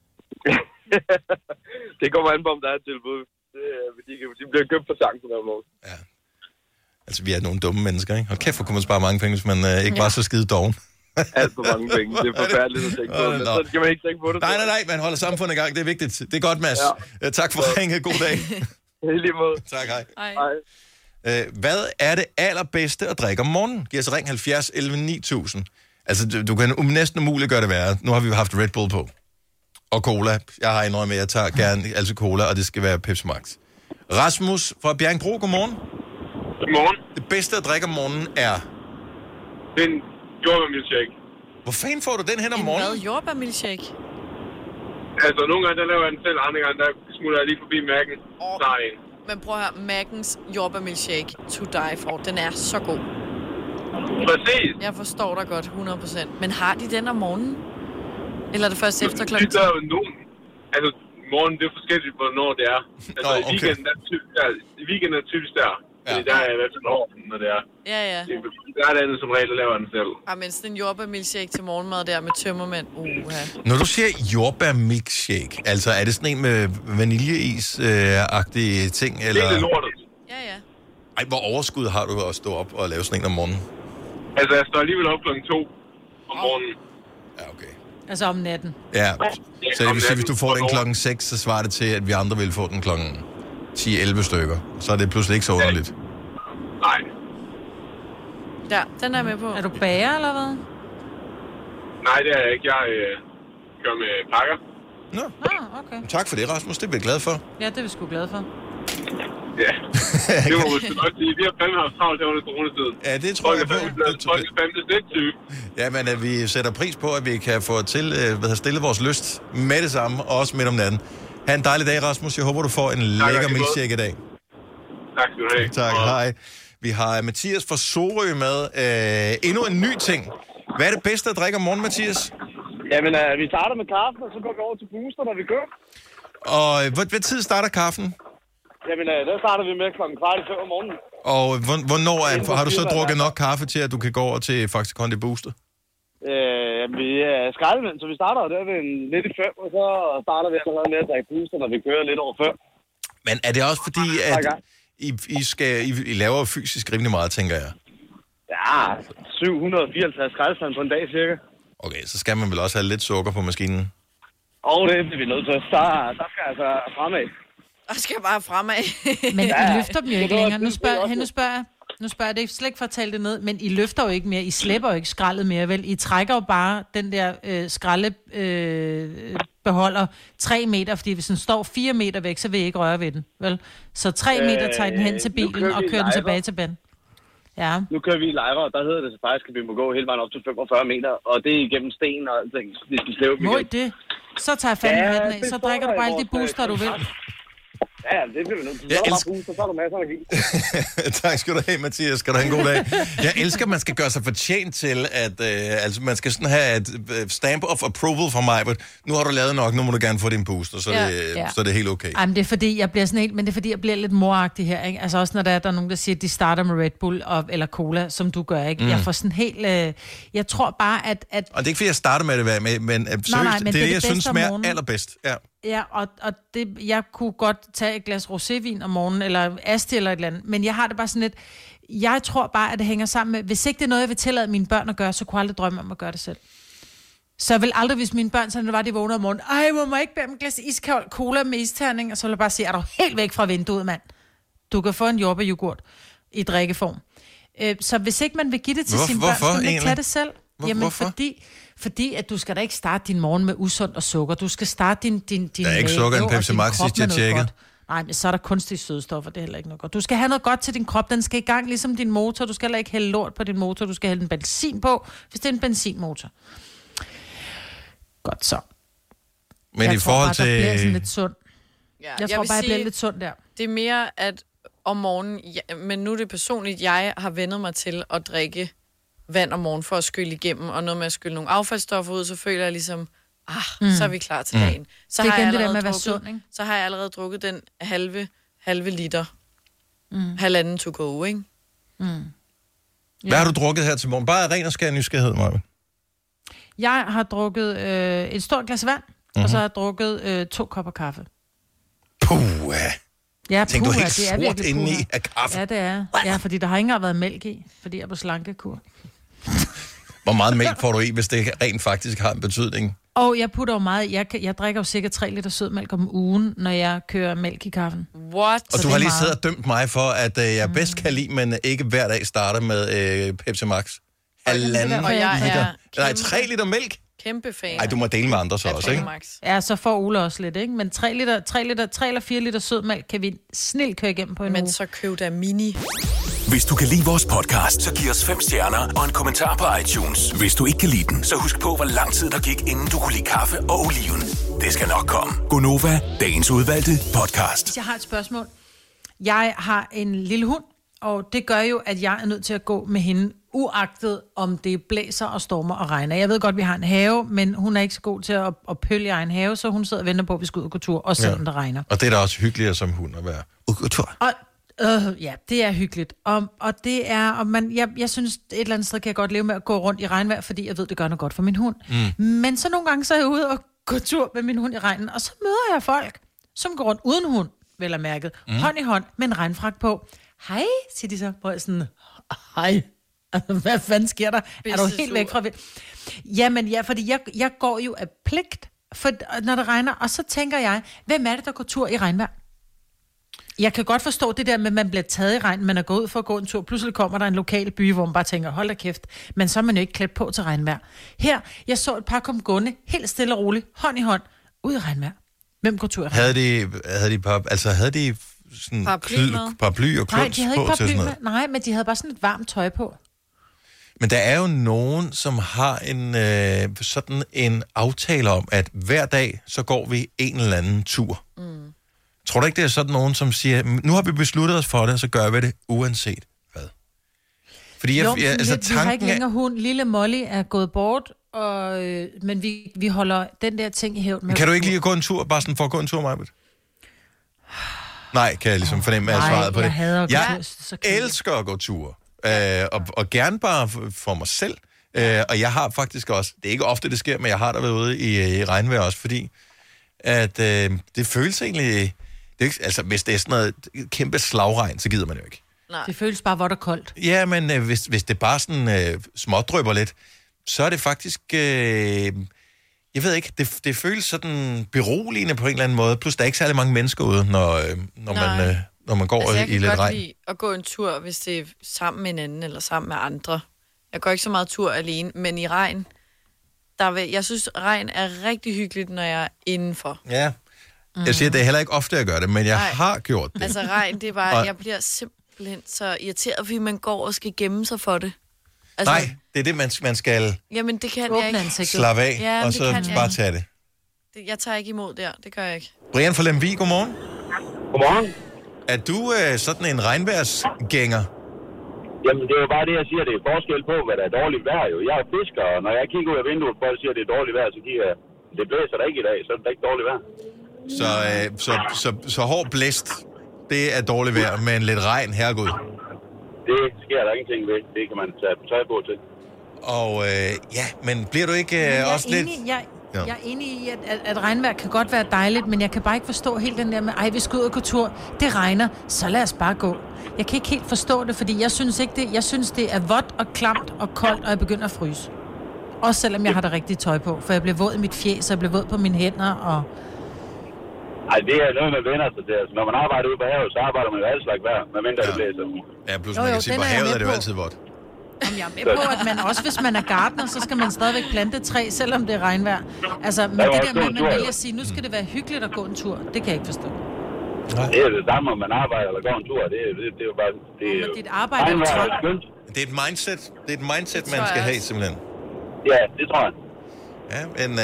Det kommer an på, om der er et tilbud. De bliver købt på tanken hver morgen. Ja. Altså, vi er nogle dumme mennesker, ikke? Og kæft, hvor kunne man spare mange penge, hvis man ikke var så skide doven. Alt for mange penge. Det er forfærdeligt at tænke på. Men så skal man ikke tænke på det. Nej, man holder samfundet i gang. Det er vigtigt. Det er godt, Mads. Ja. Tak for ringet. God dag. I lige måde. Tak, hej. Hvad er det allerbedste at drikke om morgenen? Giv os ring 70 11 9000. Altså, du kan næsten umuligt gøre det værre. Nu har vi haft Red Bull på. Og cola. Jeg har indrømmet, at jeg tager gerne altså cola, og det skal være Pepsi Max. Rasmus fra Bjerringbro, godmorgen. Godmorgen. Det bedste at drikke om morgenen er? Den jordbærmilkshake. Hvor fanden får du den hen om morgenen? Hvad? Jordbærmilkshake? Altså, nogle gange, der laver jeg den selv, andre gange, der smutter jeg lige forbi Mac'en. Men prøv at høre, Mac'ens jordbærmilkshake to die for, den er så god. Præcis. Jeg forstår dig godt, 100%. Men har de den om morgenen? Eller er det først efter klokken 10? Altså, morgen, det er forskelligt, hvornår det er. Altså, i weekenden er typisk der. Ja. Der er i hvert fald hårdt, når det er. Ja. Der er det andet som regel, der laver den selv. Men sådan en jordbærmilkshake til morgenmad der med tømmermænd. Når du siger jordbærmilkshake, altså er det sådan en med vaniljeis-agtige ting? Eller? Det er lortet. Ja. Ej, hvor overskud har du at stå op og lave sådan en om morgenen? Altså, jeg står alligevel op klokken 2 om morgenen. Ja, okay. Altså om natten. Ja, så det vil sige, hvis du får den klokken 6, så svarer det til, at vi andre vil få den klokken 10-11 stykker. Så er det pludselig ikke så underligt. Nej. Ja, den er jeg med på. Er du bager, eller hvad? Nej, det er jeg ikke. Jeg kører med pakker. Nå. Okay. Tak for det, Rasmus. Det er vi glade for. Ja, det er vi sgu glade for. Ja, det må vi godt sige. Vi har fandme haft travlt her under coronatiden. Ja, det tror jeg på. Folk er fandme lidt syge. Ja, men vi sætter pris på, at vi kan få stillet vores lyst med det samme, og også midt om natten. Ha' en dejlig dag, Rasmus. Jeg håber, du får en lækker milkshake i dag. Tak skal du have. Tak, hej. Vi har Mathias fra Sorø med. Endnu en ny ting. Hvad er det bedste at drikke om morgenen, Mathias? Jamen, vi starter med kaffen, og så går vi over til booster, når vi kører. Og hvad tid starter kaffen? Jamen, der starter vi med klokken 4:15 om morgenen. Og hvornår har du så drukket nok kaffe til, at du kan gå over til Faxe Kondi Booster? Vi er skraldemænd, så vi starter der ved lidt i 5, og så starter vi allerede med at drikke booster, når vi kører lidt over 5. Men er det også fordi, at I laver fysisk rimelig meget, tænker jeg? Ja, 754 skraldespand på en dag, cirka. Okay, så skal man vel også have lidt sukker på maskinen? Og det er vi nødt til. Der skal altså fremad. Der skal bare fremad. Men I løfter dem jo ikke længere. Nu spørger jeg, det er slet ikke for at tale det ned, men I løfter jo ikke mere. I slæber jo ikke skraldet mere, vel? I trækker jo bare den der skraldebeholder 3 meter, fordi hvis den står 4 meter væk, så vil I ikke røre ved den, vel? Så 3 meter tager den hen til bilen og kører den tilbage til banen. Ja. Nu kører vi i lejre, og der hedder det så faktisk, at vi må gå hele vejen op til 45 meter, og det er igennem sten og alting. Må I det? Så tager jeg fandme hatten af, så drikker du bare alle de booster, du vil. Ja, det bliver vi nødt til. Så er der bare booster, så er der masser af energi. Tak skal du have, Mathias. Skal du have en god dag. Jeg elsker, at man skal gøre sig fortjent til, at altså, man skal sådan have et stamp of approval fra mig, but nu har du lavet nok, nu må du gerne få din booster, så, så er det helt okay. Jamen, det er fordi, jeg bliver sådan helt, men det er fordi, jeg bliver lidt moragtig her, ikke? Altså også når der er nogen, der siger, at de starter med Red Bull eller Cola, som du gør, ikke? Jeg får sådan helt, jeg tror bare, at... Og det er ikke fordi, jeg starter med det, men nej, men det er det, jeg synes smager allerbedst. Ja. Ja, og det, jeg kunne godt tage et glas rosévin om morgenen, eller asti eller et eller andet, men jeg har det bare sådan lidt, jeg tror bare, at det hænger sammen med, hvis ikke det er noget, jeg vil tillade mine børn at gøre, så kunne jeg aldrig drømme om at gøre det selv. Så jeg vil aldrig, hvis mine børn, sådan det var, de vågner om morgenen, må man ikke bære en glas iskold cola med isterning, og så vil jeg bare sige, er du helt væk fra vinduet, mand? Du kan få en jordbæryoghurt i drikkeform. Så hvis ikke man vil give det til sine børn, så kan man tage det selv. Jamen, fordi at du skal da ikke starte din morgen med usundt og sukker. Du skal starte din der er ikke sukker i en Pepsi Max, sidst jeg tjekkede. Nej, men så er der kunstige sødestoffer, det er heller ikke noget godt. Du skal have noget godt til din krop, den skal i gang ligesom din motor. Du skal heller ikke hælde lort på din motor, du skal hælde en benzin på, hvis det er en benzinmotor. Godt så. Men i forhold til... Jeg tror bare, der bliver lidt sund. Ja, jeg tror bare, jeg bliver lidt sund der. Det er mere, at om morgenen, men nu er det personligt, jeg har vendet mig til at drikke vand om morgenen for at skylle igennem, og noget med at skylle nogle affaldsstoffer ud, så føler jeg ligesom, så er vi klar til dagen. Så det er har igen jeg det der med at være sund, ikke? Så har jeg allerede drukket den halve liter. Halvanden to go, ikke? Hvad har du drukket her til morgen? Bare ren og skær nysgerrighed, Maja. Jeg har drukket et stort glas vand, og så har jeg drukket 2 kopper kaffe. Puh, ja, tænk, du er helt sort inde i af kaffe. Ja, det er. Ja, fordi der har ikke engang været mælk i, fordi jeg er på slankekur. Hvor meget mælk får du i, hvis det rent faktisk har en betydning? Og jeg putter jo meget, jeg drikker jo cirka 3 liter sødmælk om ugen, når jeg kører mælk i kaffen. What? Og du har lige siddet og dømt mig for, at jeg bedst kan lide, men ikke hver dag starter med Pepsi Max. 1,5 liter. Nej, 3 liter mælk. Kæmpe fan. Ej, du må dele med andre så også, ikke? Ja, så får Ole også lidt, ikke? Men 3 eller 4 liter sødmælk kan vi snilt køre igennem på en uge. Men så køb der mini. Hvis du kan lide vores podcast, så giv os 5 stjerner og en kommentar på iTunes. Hvis du ikke kan lide den, så husk på, hvor lang tid der gik, inden du kunne lide kaffe og oliven. Det skal nok komme. Gonova, dagens udvalgte podcast. Jeg har et spørgsmål. Jeg har en lille hund, og det gør jo, at jeg er nødt til at gå med hende, uagtet om det blæser og stormer og regner. Jeg ved godt, vi har en have, men hun er ikke så god til at pølge i egen have, så hun sidder og venter på, at vi skal ud og gå tur, også selvom det regner. Og det er da også hyggeligere som hund at være ude og tur. Ja, det er hyggeligt. Og det er, jeg synes, et eller andet sted kan jeg godt leve med at gå rundt i regnvejr, fordi jeg ved, det gør noget godt for min hund. Men så nogle gange, så er jeg ude og gå tur med min hund i regnen, og så møder jeg folk, som går rundt uden hund, vel at mærket, hånd i hånd, med en regnfrak på. Hej, siger de så, hvor jeg sådan, hej. Altså, hvad fanden sker der? Er du helt væk fra... Jamen ja, fordi jeg går jo af pligt, når det regner, og så tænker jeg, hvem er det, der går tur i regnvejr? Jeg kan godt forstå det der med, at man bliver taget i regn, man er gået ud for at gå en tur, pludselig kommer der en lokal by, hvor man bare tænker, hold da kæft, men så er man jo ikke klædt på til regnvejr. Her, jeg så et par kom gående, helt stille og roligt, hånd i hånd, ud i regnvejr. Hvem går tur i regnvejr? Havde de sådan paraply og kluns på? Nej, de havde ikke paraply med. Nej, men de havde bare sådan et varmt tøj på. Men der er jo nogen, som har sådan en aftale om, at hver dag, så går vi en eller anden tur. Tror du ikke, det er sådan nogen, som siger, nu har vi besluttet os for det, så gør vi det uanset hvad? Fordi vi har ikke længere hund. Lille Molly er gået bort, men vi holder den der ting i hævn. Kan du ikke lige gå en tur, bare sådan for at gå en tur, Majbert? Nej, kan jeg ligesom fornemme af svaret på det. Jeg elsker at gå tur. Og gerne bare for mig selv. Og jeg har faktisk også, det er ikke ofte, det sker, men jeg har der været ude i regnvejr også, fordi at det føles egentlig... Det er ikke, altså, hvis det er sådan noget kæmpe slagregn, så gider man jo ikke. Nej. Det føles bare vådt og koldt. Ja, men hvis det bare sådan smådrypper lidt, så er det faktisk... jeg ved ikke, det føles sådan beroligende på en eller anden måde. Plus, der er ikke særlig mange mennesker ude, når man går i lidt regn. Jeg kan godt lide at gå en tur, hvis det er sammen med en anden eller sammen med andre. Jeg går ikke så meget tur alene, men i regn, jeg synes, regn er rigtig hyggeligt, når jeg er indenfor. Ja, jeg siger, det er heller ikke ofte, jeg gør det, men jeg har gjort det. Altså regn, det er bare, jeg bliver simpelthen så irriteret, fordi man går og skal gemme sig for det. Altså, nej, det er det, man skal jamen, det kan jeg ikke. Slappe af, og så bare tage det. Jeg tager ikke imod der, det gør jeg ikke. Brian fra Lemvig, godmorgen. Godmorgen. Er du sådan en regnværsgænger? Jamen, det er jo bare det, jeg siger. Det er forskel på, hvad der er dårligt vejr. Jo. Jeg er fisker, og når jeg kigger ud af vinduet, og siger, at det er dårligt vejr, så kigger jeg, det blæser der ikke i dag, så er det ikke dårligt vejr. Så hård blæst, det er dårligt vejr, men lidt regn, herregud. Det sker der ingenting ved. Det kan man tage tøj på til. Og men bliver du ikke også lidt... Jeg er enig i, at regnvejr kan godt være dejligt, men jeg kan bare ikke forstå helt den der med, vi skal ud og gå tur, det regner, så lad os bare gå. Jeg kan ikke helt forstå det, fordi jeg synes det er vådt og klamt og koldt, og jeg begynder at fryse. Også selvom jeg har det rigtige tøj på, for jeg bliver våd i mit fjes, og jeg bliver våd på mine hænder, og... Ej, det er noget, man vender sig til. Altså, når man arbejder ude på havet, så arbejder man jo alt slags vejr, medmindre det blæser. Ja, plus man kan sige, på havet er det jo altid vådt. Jamen, jeg er med på, at man også, hvis man er gartner, så skal man stadigvæk plante træ, selvom det er regnvejr. Altså, men det der med, at man vælger at sige, nu skal det være hyggeligt at gå en tur, det kan jeg ikke forstå. Det er det samme, om man arbejder eller går en tur. Det er jo bare... dit arbejde er skønt. Det er et mindset. Det er et mindset, man skal have, simpelthen. Ja, det tror jeg. Ja,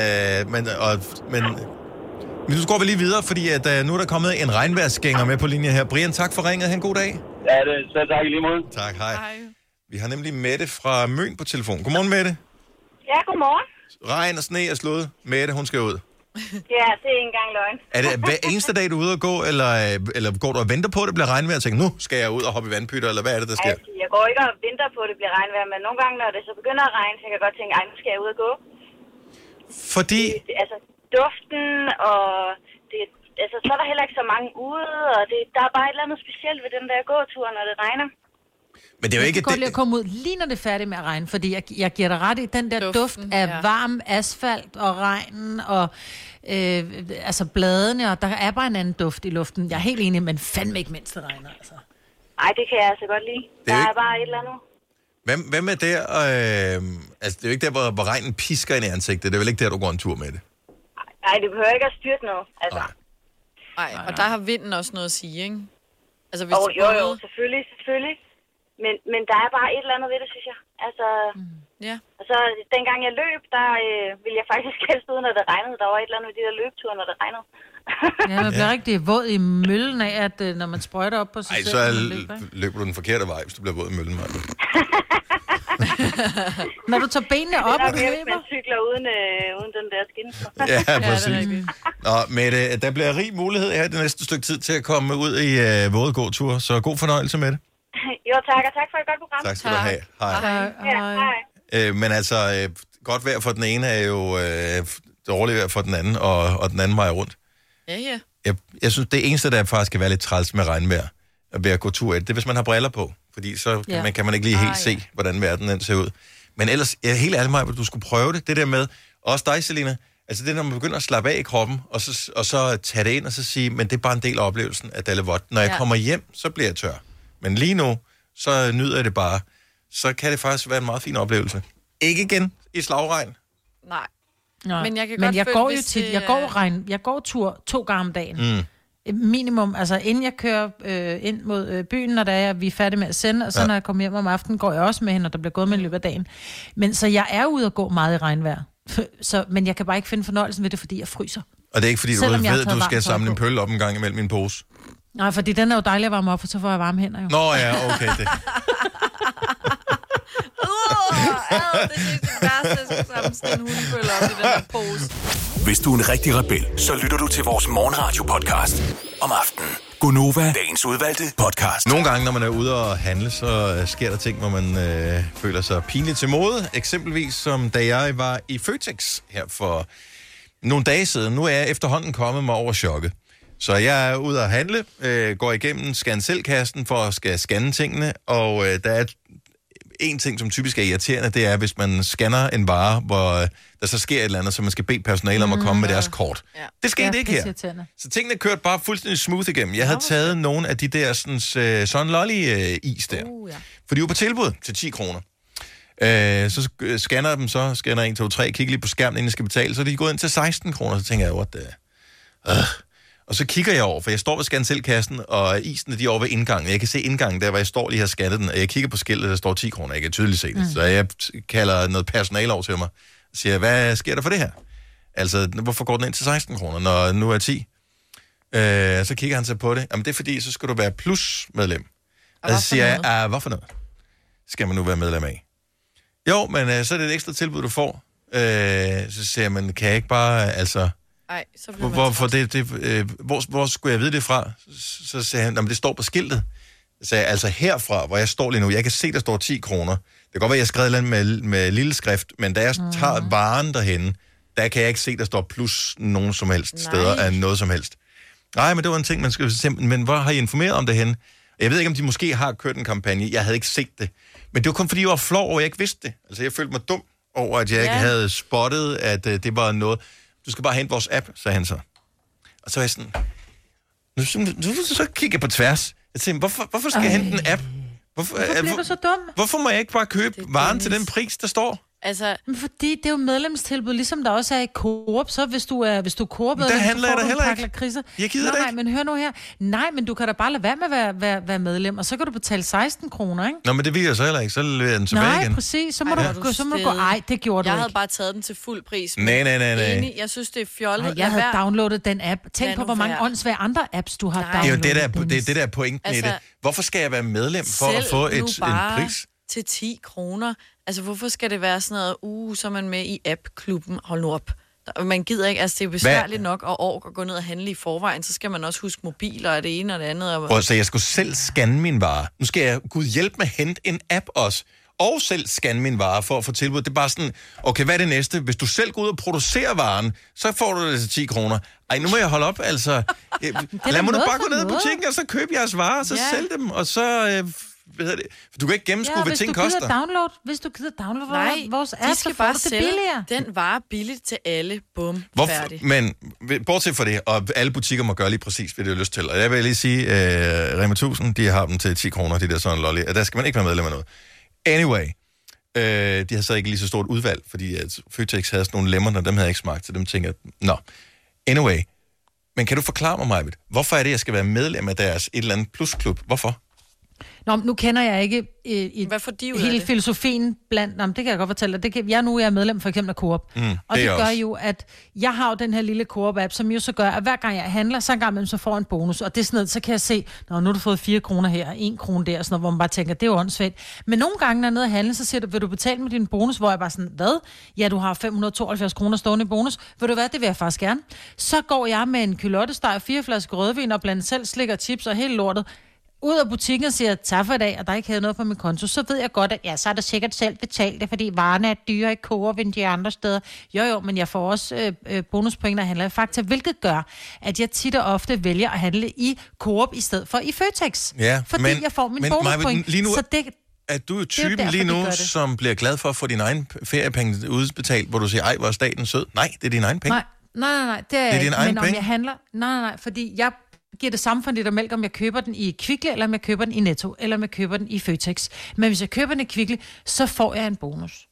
men nu går vi lige videre, fordi at, nu er der kommet en regnværsgænger med på linje her. Brian, tak for ringet. Ha' en god dag. Ja, det er selv tak i lige måde. Tak, hej. Vi har nemlig Mette fra Møn på telefon. Godmorgen, Mette. Ja, godmorgen. Regn og sne er slået. Mette, hun skal ud. Ja, det er ikke engang løgn. Er det hver eneste dag, du er ude at gå, eller går du og venter på, at det bliver regnvejr, og tænker, nu skal jeg ud og hoppe i vandpytter, eller hvad er det, der sker? Altså, jeg går ikke og venter på, at det bliver regnvejr, men nogle gange, når det så begynder at regne, så kan jeg godt tænke, nu skal jeg ud og gå. Fordi? Altså, duften, og så er der heller ikke så mange ude, og der er bare et eller andet specielt ved den der gåtur, når det regner. Men det er jo ikke... Jeg kan godt lide at komme ud lige når det er færdigt med at regne, fordi jeg giver dig ret i den der duft af varm asfalt og regnen og bladene, og der er bare en anden duft i luften. Jeg er helt enig, men fandme ikke mens det regner, altså. Nej, det kan jeg altså godt lide. Der er bare et eller andet. Hvem er der? Det er jo ikke der, hvor regnen pisker ind i ansigtet. Det er vel ikke der, du går en tur med det? Nej, det behøver ikke at styrte noget, altså. Nej, og der har vinden også noget at sige, ikke? Altså, hvis jo, selvfølgelig. Men der er bare et eller andet ved det, synes jeg. Altså, ja. Og så dengang jeg løb, der ville jeg faktisk helst ud, når det regnede. Der var et eller andet ved de der løbeture, når det regnede. Ja, man bliver rigtig våd i møllen af, at når man sprøjter op på sig selv. Så løber du den forkerte vej, hvis du bliver våd i møllen, Maja. Når du tager benene op, og du løber. Man cykler uden den der skin. Ja, præcis. Nå, Mette, der bliver rig mulighed her det næste stykke tid til at komme ud i våde gåture, så god fornøjelse med det. Jo, tak, og tak for et godt program. Tak skal du have. Hej. Hej. Men altså, godt vejr for den ene er jo dårligt vejr for den anden, og den anden vej rundt. Ja. Jeg synes, det eneste, der faktisk skal være lidt træls med regnvejr, ved at gå tur det er, hvis man har briller på. Fordi så kan man ikke lige helt se, hvordan verden den ser ud. Men ellers, jeg er helt ærlig mig, at du skulle prøve det. Det der med, også dig, Selina, altså det, når man begynder at slappe af i kroppen, og så tage det ind og så sige, men det er bare en del af oplevelsen, at det er lidt vådt. Når jeg kommer hjem, så bliver jeg tør. Men lige nu, så nyder jeg det bare. Så kan det faktisk være en meget fin oplevelse. Ikke igen i slagregn. Nej. Men jeg går jo tit, jeg går tur 2 gange om dagen. Minimum, altså inden jeg kører ind mod byen, når vi er færdige med at sende, og så når jeg kommer hjem om aftenen, går jeg også med hende, og der bliver gået med i løbet af dagen. Men så jeg er ude og gå meget i regnvejr. Men jeg kan bare ikke finde fornøjelsen ved det, fordi jeg fryser. Og det er ikke fordi, du ved, at du skal samle en pøl op en gang imellem min pose? Nej, fordi den er jo dejlig at varme op, for så får jeg varme hænder jo. Nå ja, okay. Det. Det er det værste, at sammenstille en hundepøl op i den her pose. Hvis du er en rigtig rebel, så lytter du til vores morgenradio-podcast om aftenen. Gonova, dagens udvalgte podcast. Nogle gange, når man er ude og handle, så sker der ting, hvor man føler sig pinligt til mode. Eksempelvis som da jeg var i Føtex her for nogle dage siden. Nu er jeg efterhånden kommet mig over chokket. Så jeg er ude at handle, går igennem scan-selv-kassen for at skal scanne tingene, og der er en ting, som typisk er irriterende, det er, hvis man scanner en vare, hvor der så sker et eller andet, så man skal bede personale om at komme med deres kort. Ja. Det skete ikke her. Så tingene kørte bare fuldstændig smooth igennem. Jeg havde taget nogle af de der sådan lolly-is der, for de var på tilbud til 10 kroner. Så scanner dem så, scanner 1, 2, 3, kigger lige på skærmen, inden jeg skal betale, så er de gået ind til 16 kroner, så tænker jeg, what the... Og så kigger jeg over, for jeg står ved scan-selv-kassen, og isen de er over ved indgangen. Jeg kan se indgangen der, hvor jeg står lige har scannet den, og jeg kigger på skiltet, der står 10 kroner. Jeg kan tydeligt se det. Så jeg kalder noget personale over til mig, og siger, hvad sker der for det her? Altså, hvorfor går den ind til 16 kroner, når nu er 10? Så kigger han så på det. Jamen, det er fordi, så skal du være plus-medlem. Og så siger jeg, hvorfor noget skal man nu være medlem af? Jo, men så er det et ekstra tilbud, du får. Så siger jeg, men kan jeg ikke bare, altså... Ej, så bliver hvor skulle jeg vide det fra? Så sagde han, det står på skiltet. Så sagde jeg, altså herfra, hvor jeg står lige nu, jeg kan se, der står 10 kroner. Det kan godt være, jeg har skrevet et med lille skrift, men da jeg tager varen derhenne, der kan jeg ikke se, der står plus nogen som helst steder af noget som helst. Nej, men det var en ting, man skulle sige, men hvor har I informeret om det henne? Jeg ved ikke, om de måske har kørt en kampagne. Jeg havde ikke set det. Men det var kun fordi, jeg var flov over, at jeg ikke vidste det. Altså, jeg følte mig dum over, at jeg ikke havde spottet, at det var noget... Du skal bare hente vores app, sagde han så. Og så var jeg sådan... Så kigger jeg på tværs. Jeg tænkte, hvorfor skal jeg hente en app? Hvorfor bliver du så dum? Hvorfor må jeg ikke bare købe varen til den pris, der står? Altså... Fordi det er jo medlemstilbud, ligesom der også er i Coop. Så hvis du er Coop, der handler jeg da heller ikke. Jeg gider det ikke. Nej, men hør nu her. Nej, men du kan da bare lade være med at være medlem, og så kan du betale 16 kroner, ikke? Nå, men det vil jeg så heller ikke. Så leverer jeg den tilbage igen. Nej, præcis. Så må du gå. Ej, det gjorde du ikke. Jeg havde bare taget den til fuld pris. Nej. Jeg synes, det er fjollet. Jeg havde downloadet den app. Tænk på, hvor mange åndsvære andre apps, du har downloadet. Det er det der pointen i det. Hvorfor skal jeg være medlem for at få en pris? Til 10 kroner. Altså, hvorfor skal det være sådan noget, så er man med i app-klubben? Hold nu op. Man gider ikke, altså det er besværligt nok at gå ned og handle i forvejen, så skal man også huske mobiler og det ene og det andet. Så jeg skulle selv scanne min vare. Nu skal jeg Gud hjælpe med at hente en app også. Og selv scanne min vare for at få tilbud. Det er bare sådan, okay, hvad er det næste? Hvis du selv går ud og producerer varen, så får du det til 10 kroner. Ej, nu må jeg holde op, altså. Lad mig nu bare gå ned i butikken, og så købe jeres varer, og så sælge dem, og så... Du kan ikke gennemskue, hvad ting koster. Hvis du gider download vores app, så får du det billigere. Den varer billigt til alle. Bum, færdig. Men bortset fra det, og alle butikker må gøre lige præcis, hvad de har lyst til. Og jeg vil lige sige, Rema 1000, de har dem til 10 kroner, de der sådan lolly. Der skal man ikke være medlem af noget. Anyway, de har så ikke lige så stort udvalg, fordi Føtex havde sådan nogle lemmer, og dem havde jeg ikke smagt, så dem tænker jeg, Anyway, men kan du forklare mig, Majbet, hvorfor er det, jeg skal være medlem af deres et eller andet plusklub? Hvorfor? Nå, nu kender jeg ikke hele filosofien blandt... Nå, det kan jeg godt fortælle dig. Jeg nu er medlem for eksempel af Coop. Og det gør jo, at jeg har jo den her lille Coop-app, som jo så gør, at hver gang jeg handler, så en gang imellem så får en bonus. Og det er sådan noget, så kan jeg se, nu har du fået 4 kroner her, og 1 krone der, sådan noget, hvor man bare tænker, det er jo åndssvagt. Men nogle gange, når jeg er nede og handle, så siger du, vil du betale med din bonus, hvor jeg bare sådan, hvad? Ja, du har 572 kroner stående i bonus. Vil du hvad? Det vil jeg faktisk gerne. Så går jeg med en kylottesteg, 4 flasker rødvin og blandt selv slikker chips og hele lortet ud af butikken og siger, tak for i dag, og der ikke havde noget på min konto, så ved jeg godt, at så er der sikkert selv betalt det, fordi varerne er dyre i Coop end de andre steder. Jo, men jeg får også bonuspoint, når jeg handler i Fakta, hvilket gør, at jeg tit og ofte vælger at handle i Coop i stedet for i Føtex. Ja, fordi jeg får min bonuspoint. Lige nu, så det, er du typen derfor, lige nu, som bliver glad for at få din egen feriepenge udbetalt, hvor du siger, ej, hvor er staten sød? Nej, det er din egen penge. Nej, det er din egen penge. Om jeg handler... Nej, fordi jeg giver det samme for liter mælk, om jeg køber den i Kvickly, eller om jeg køber den i Netto, eller om jeg køber den i Føtex. Men hvis jeg køber den i Kvickly, så får jeg en bonus.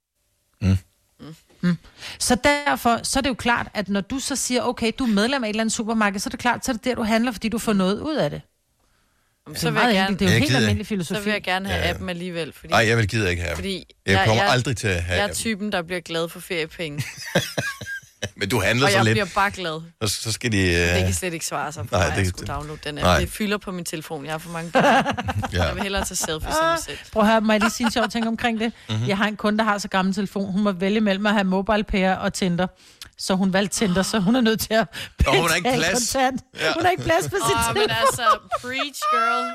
Så derfor, så er det jo klart, at når du så siger, okay, du er medlem af et eller andet supermarked, så er det klart, så er det der, du handler, fordi du får noget ud af det. Så vil jeg det er jo helt almindelig filosofi. Så vil jeg gerne have appen alligevel. Nej, jeg gider ikke have fordi jeg kommer aldrig til at have jeg er typen, der bliver glad for feriepenge. Men du handler så lidt. Og jeg bliver bare glad. Så skal de... Det kan slet ikke svare sig for mig, at jeg skulle downloade den app. Det fylder på min telefon. Jeg har for mange Jeg vil hellere tage selfies af mig selv. Prøv at høre, må jeg lige sige en sjov ting omkring det? Jeg har en kunde, der har så gammel telefon. Hun må vælge mellem at have mobile pair og Tinder. Så hun valgte Tinder, så hun er nødt til at betale hun har ikke plads. Kontant. Ja. Hun har ikke plads på sin telefon. Men altså, preach, girl.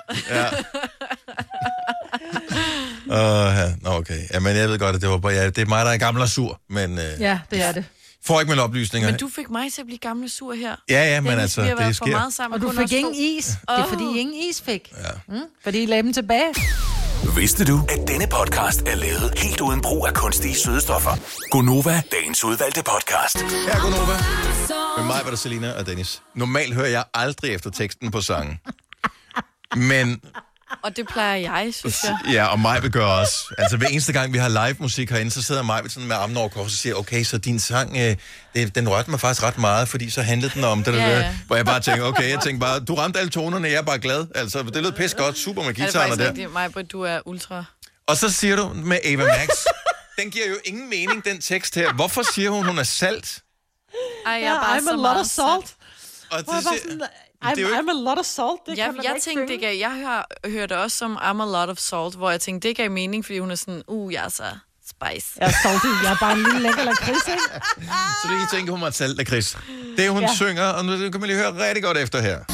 Okay. Jamen, jeg ved godt, at det var bare... det er mig, der er gammel og sur, men... Ja, det er det. Får ikke med oplysninger. Men du fik mig til at blive gammel og sur her. Ja, men Dennis, altså, vi har været det for sker. meget sammen, Og du fik ingen is. Det er fordi, I ingen is fik. Ja. Fordi I lagde dem tilbage. Vidste du, at denne podcast er lavet helt uden brug af kunstige sødestoffer? Gonova, dagens udvalgte podcast. Ja, Gonova. Med mig var der Selina og Dennis. Normalt hører jeg aldrig efter teksten på sangen. Men... Og det plejer jeg, synes jeg. Ja, og mig vil gøre også. Altså hver eneste gang, vi har live musik herinde, så sidder mig sådan med armen over kors og siger, okay, så din sang, den rørte mig faktisk ret meget, fordi så handlede den om det, der, hvor jeg bare tænker, okay, jeg tænker bare, du ramte alle tonerne, jeg er bare glad. Altså, det lød pisse godt, super med guitaren der. Det er faktisk rigtigt, du er ultra. Og så siger du med Ava Max, den giver jo ingen mening, den tekst her. Hvorfor siger hun er salt? Ej, jeg er bare I'm a lot of salt. Og det I'm a lot of salt. Det kan man jeg ikke tænkte, synge. jeg har hørt det også som I'm a lot of salt, hvor jeg tænkte, det gav mening, fordi hun er sådan, jeg er så spice. Jeg er salty, jeg er bare en lille lækker lakrids, ikke? Så det I tænker, hun var et salt af Chris. Det hun synger, og nu kan man lige høre rigtig godt efter her.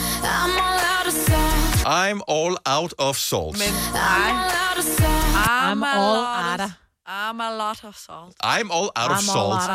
I'm all out of salt. Men nej. I'm all out of. I'm a lot of salt. I'm all out of salt.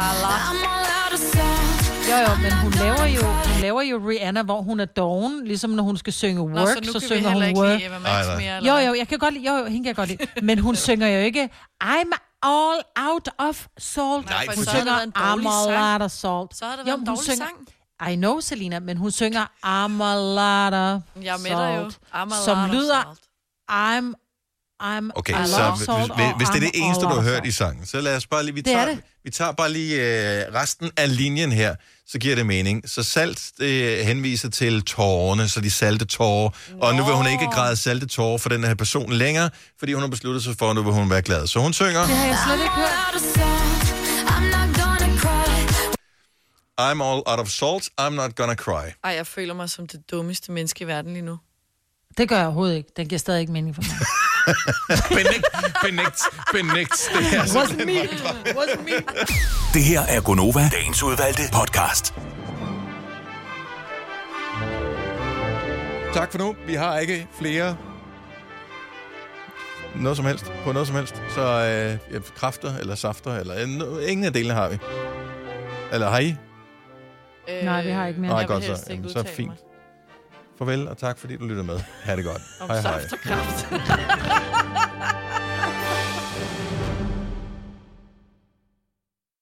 Jo, men hun laver jo Rihanna, hvor hun er doven, ligesom når hun skal synge Work, så synger hun Work. Jo, jeg kan godt lide, hende kan jeg godt lide. Men hun synger jo ikke, I'm all out of salt. Nej, hun synger, I'm all out of salt. Så har det været en dårlig sang. I know, Selina, men hun synger, I'm a lot of jeg er med dig jo. Som lyder, I'm okay, så hvis det er det eneste, du har hørt i sangen, så lad os bare lige, vi tager bare lige resten af linjen her, så giver det mening. Så salt henviser til tårerne, så de salte tårer. Og nu vil hun ikke græde salte tårer for den her person længere, fordi hun har besluttet sig for, at nu vil hun være glad. Så hun synger... Det har jeg slet ikke hørt. I'm all out of salt, I'm not gonna cry. Ej, jeg føler mig som det dummeste menneske i verden lige nu. Det gør jeg overhovedet ikke. Den giver stadig ikke mening for mig. benægt. Det her wasn't me. Det her er Gonova, dagens udvalgte podcast. Tak for nu. Vi har ikke flere noget som helst. Så kræfter eller safter, eller ingen af delene har vi. Eller har I? Nej, vi har ikke mere. Nej, godt så. Jamen, så fint. Farvel, og tak fordi du lyttede med. Ha' det godt. Hej hej.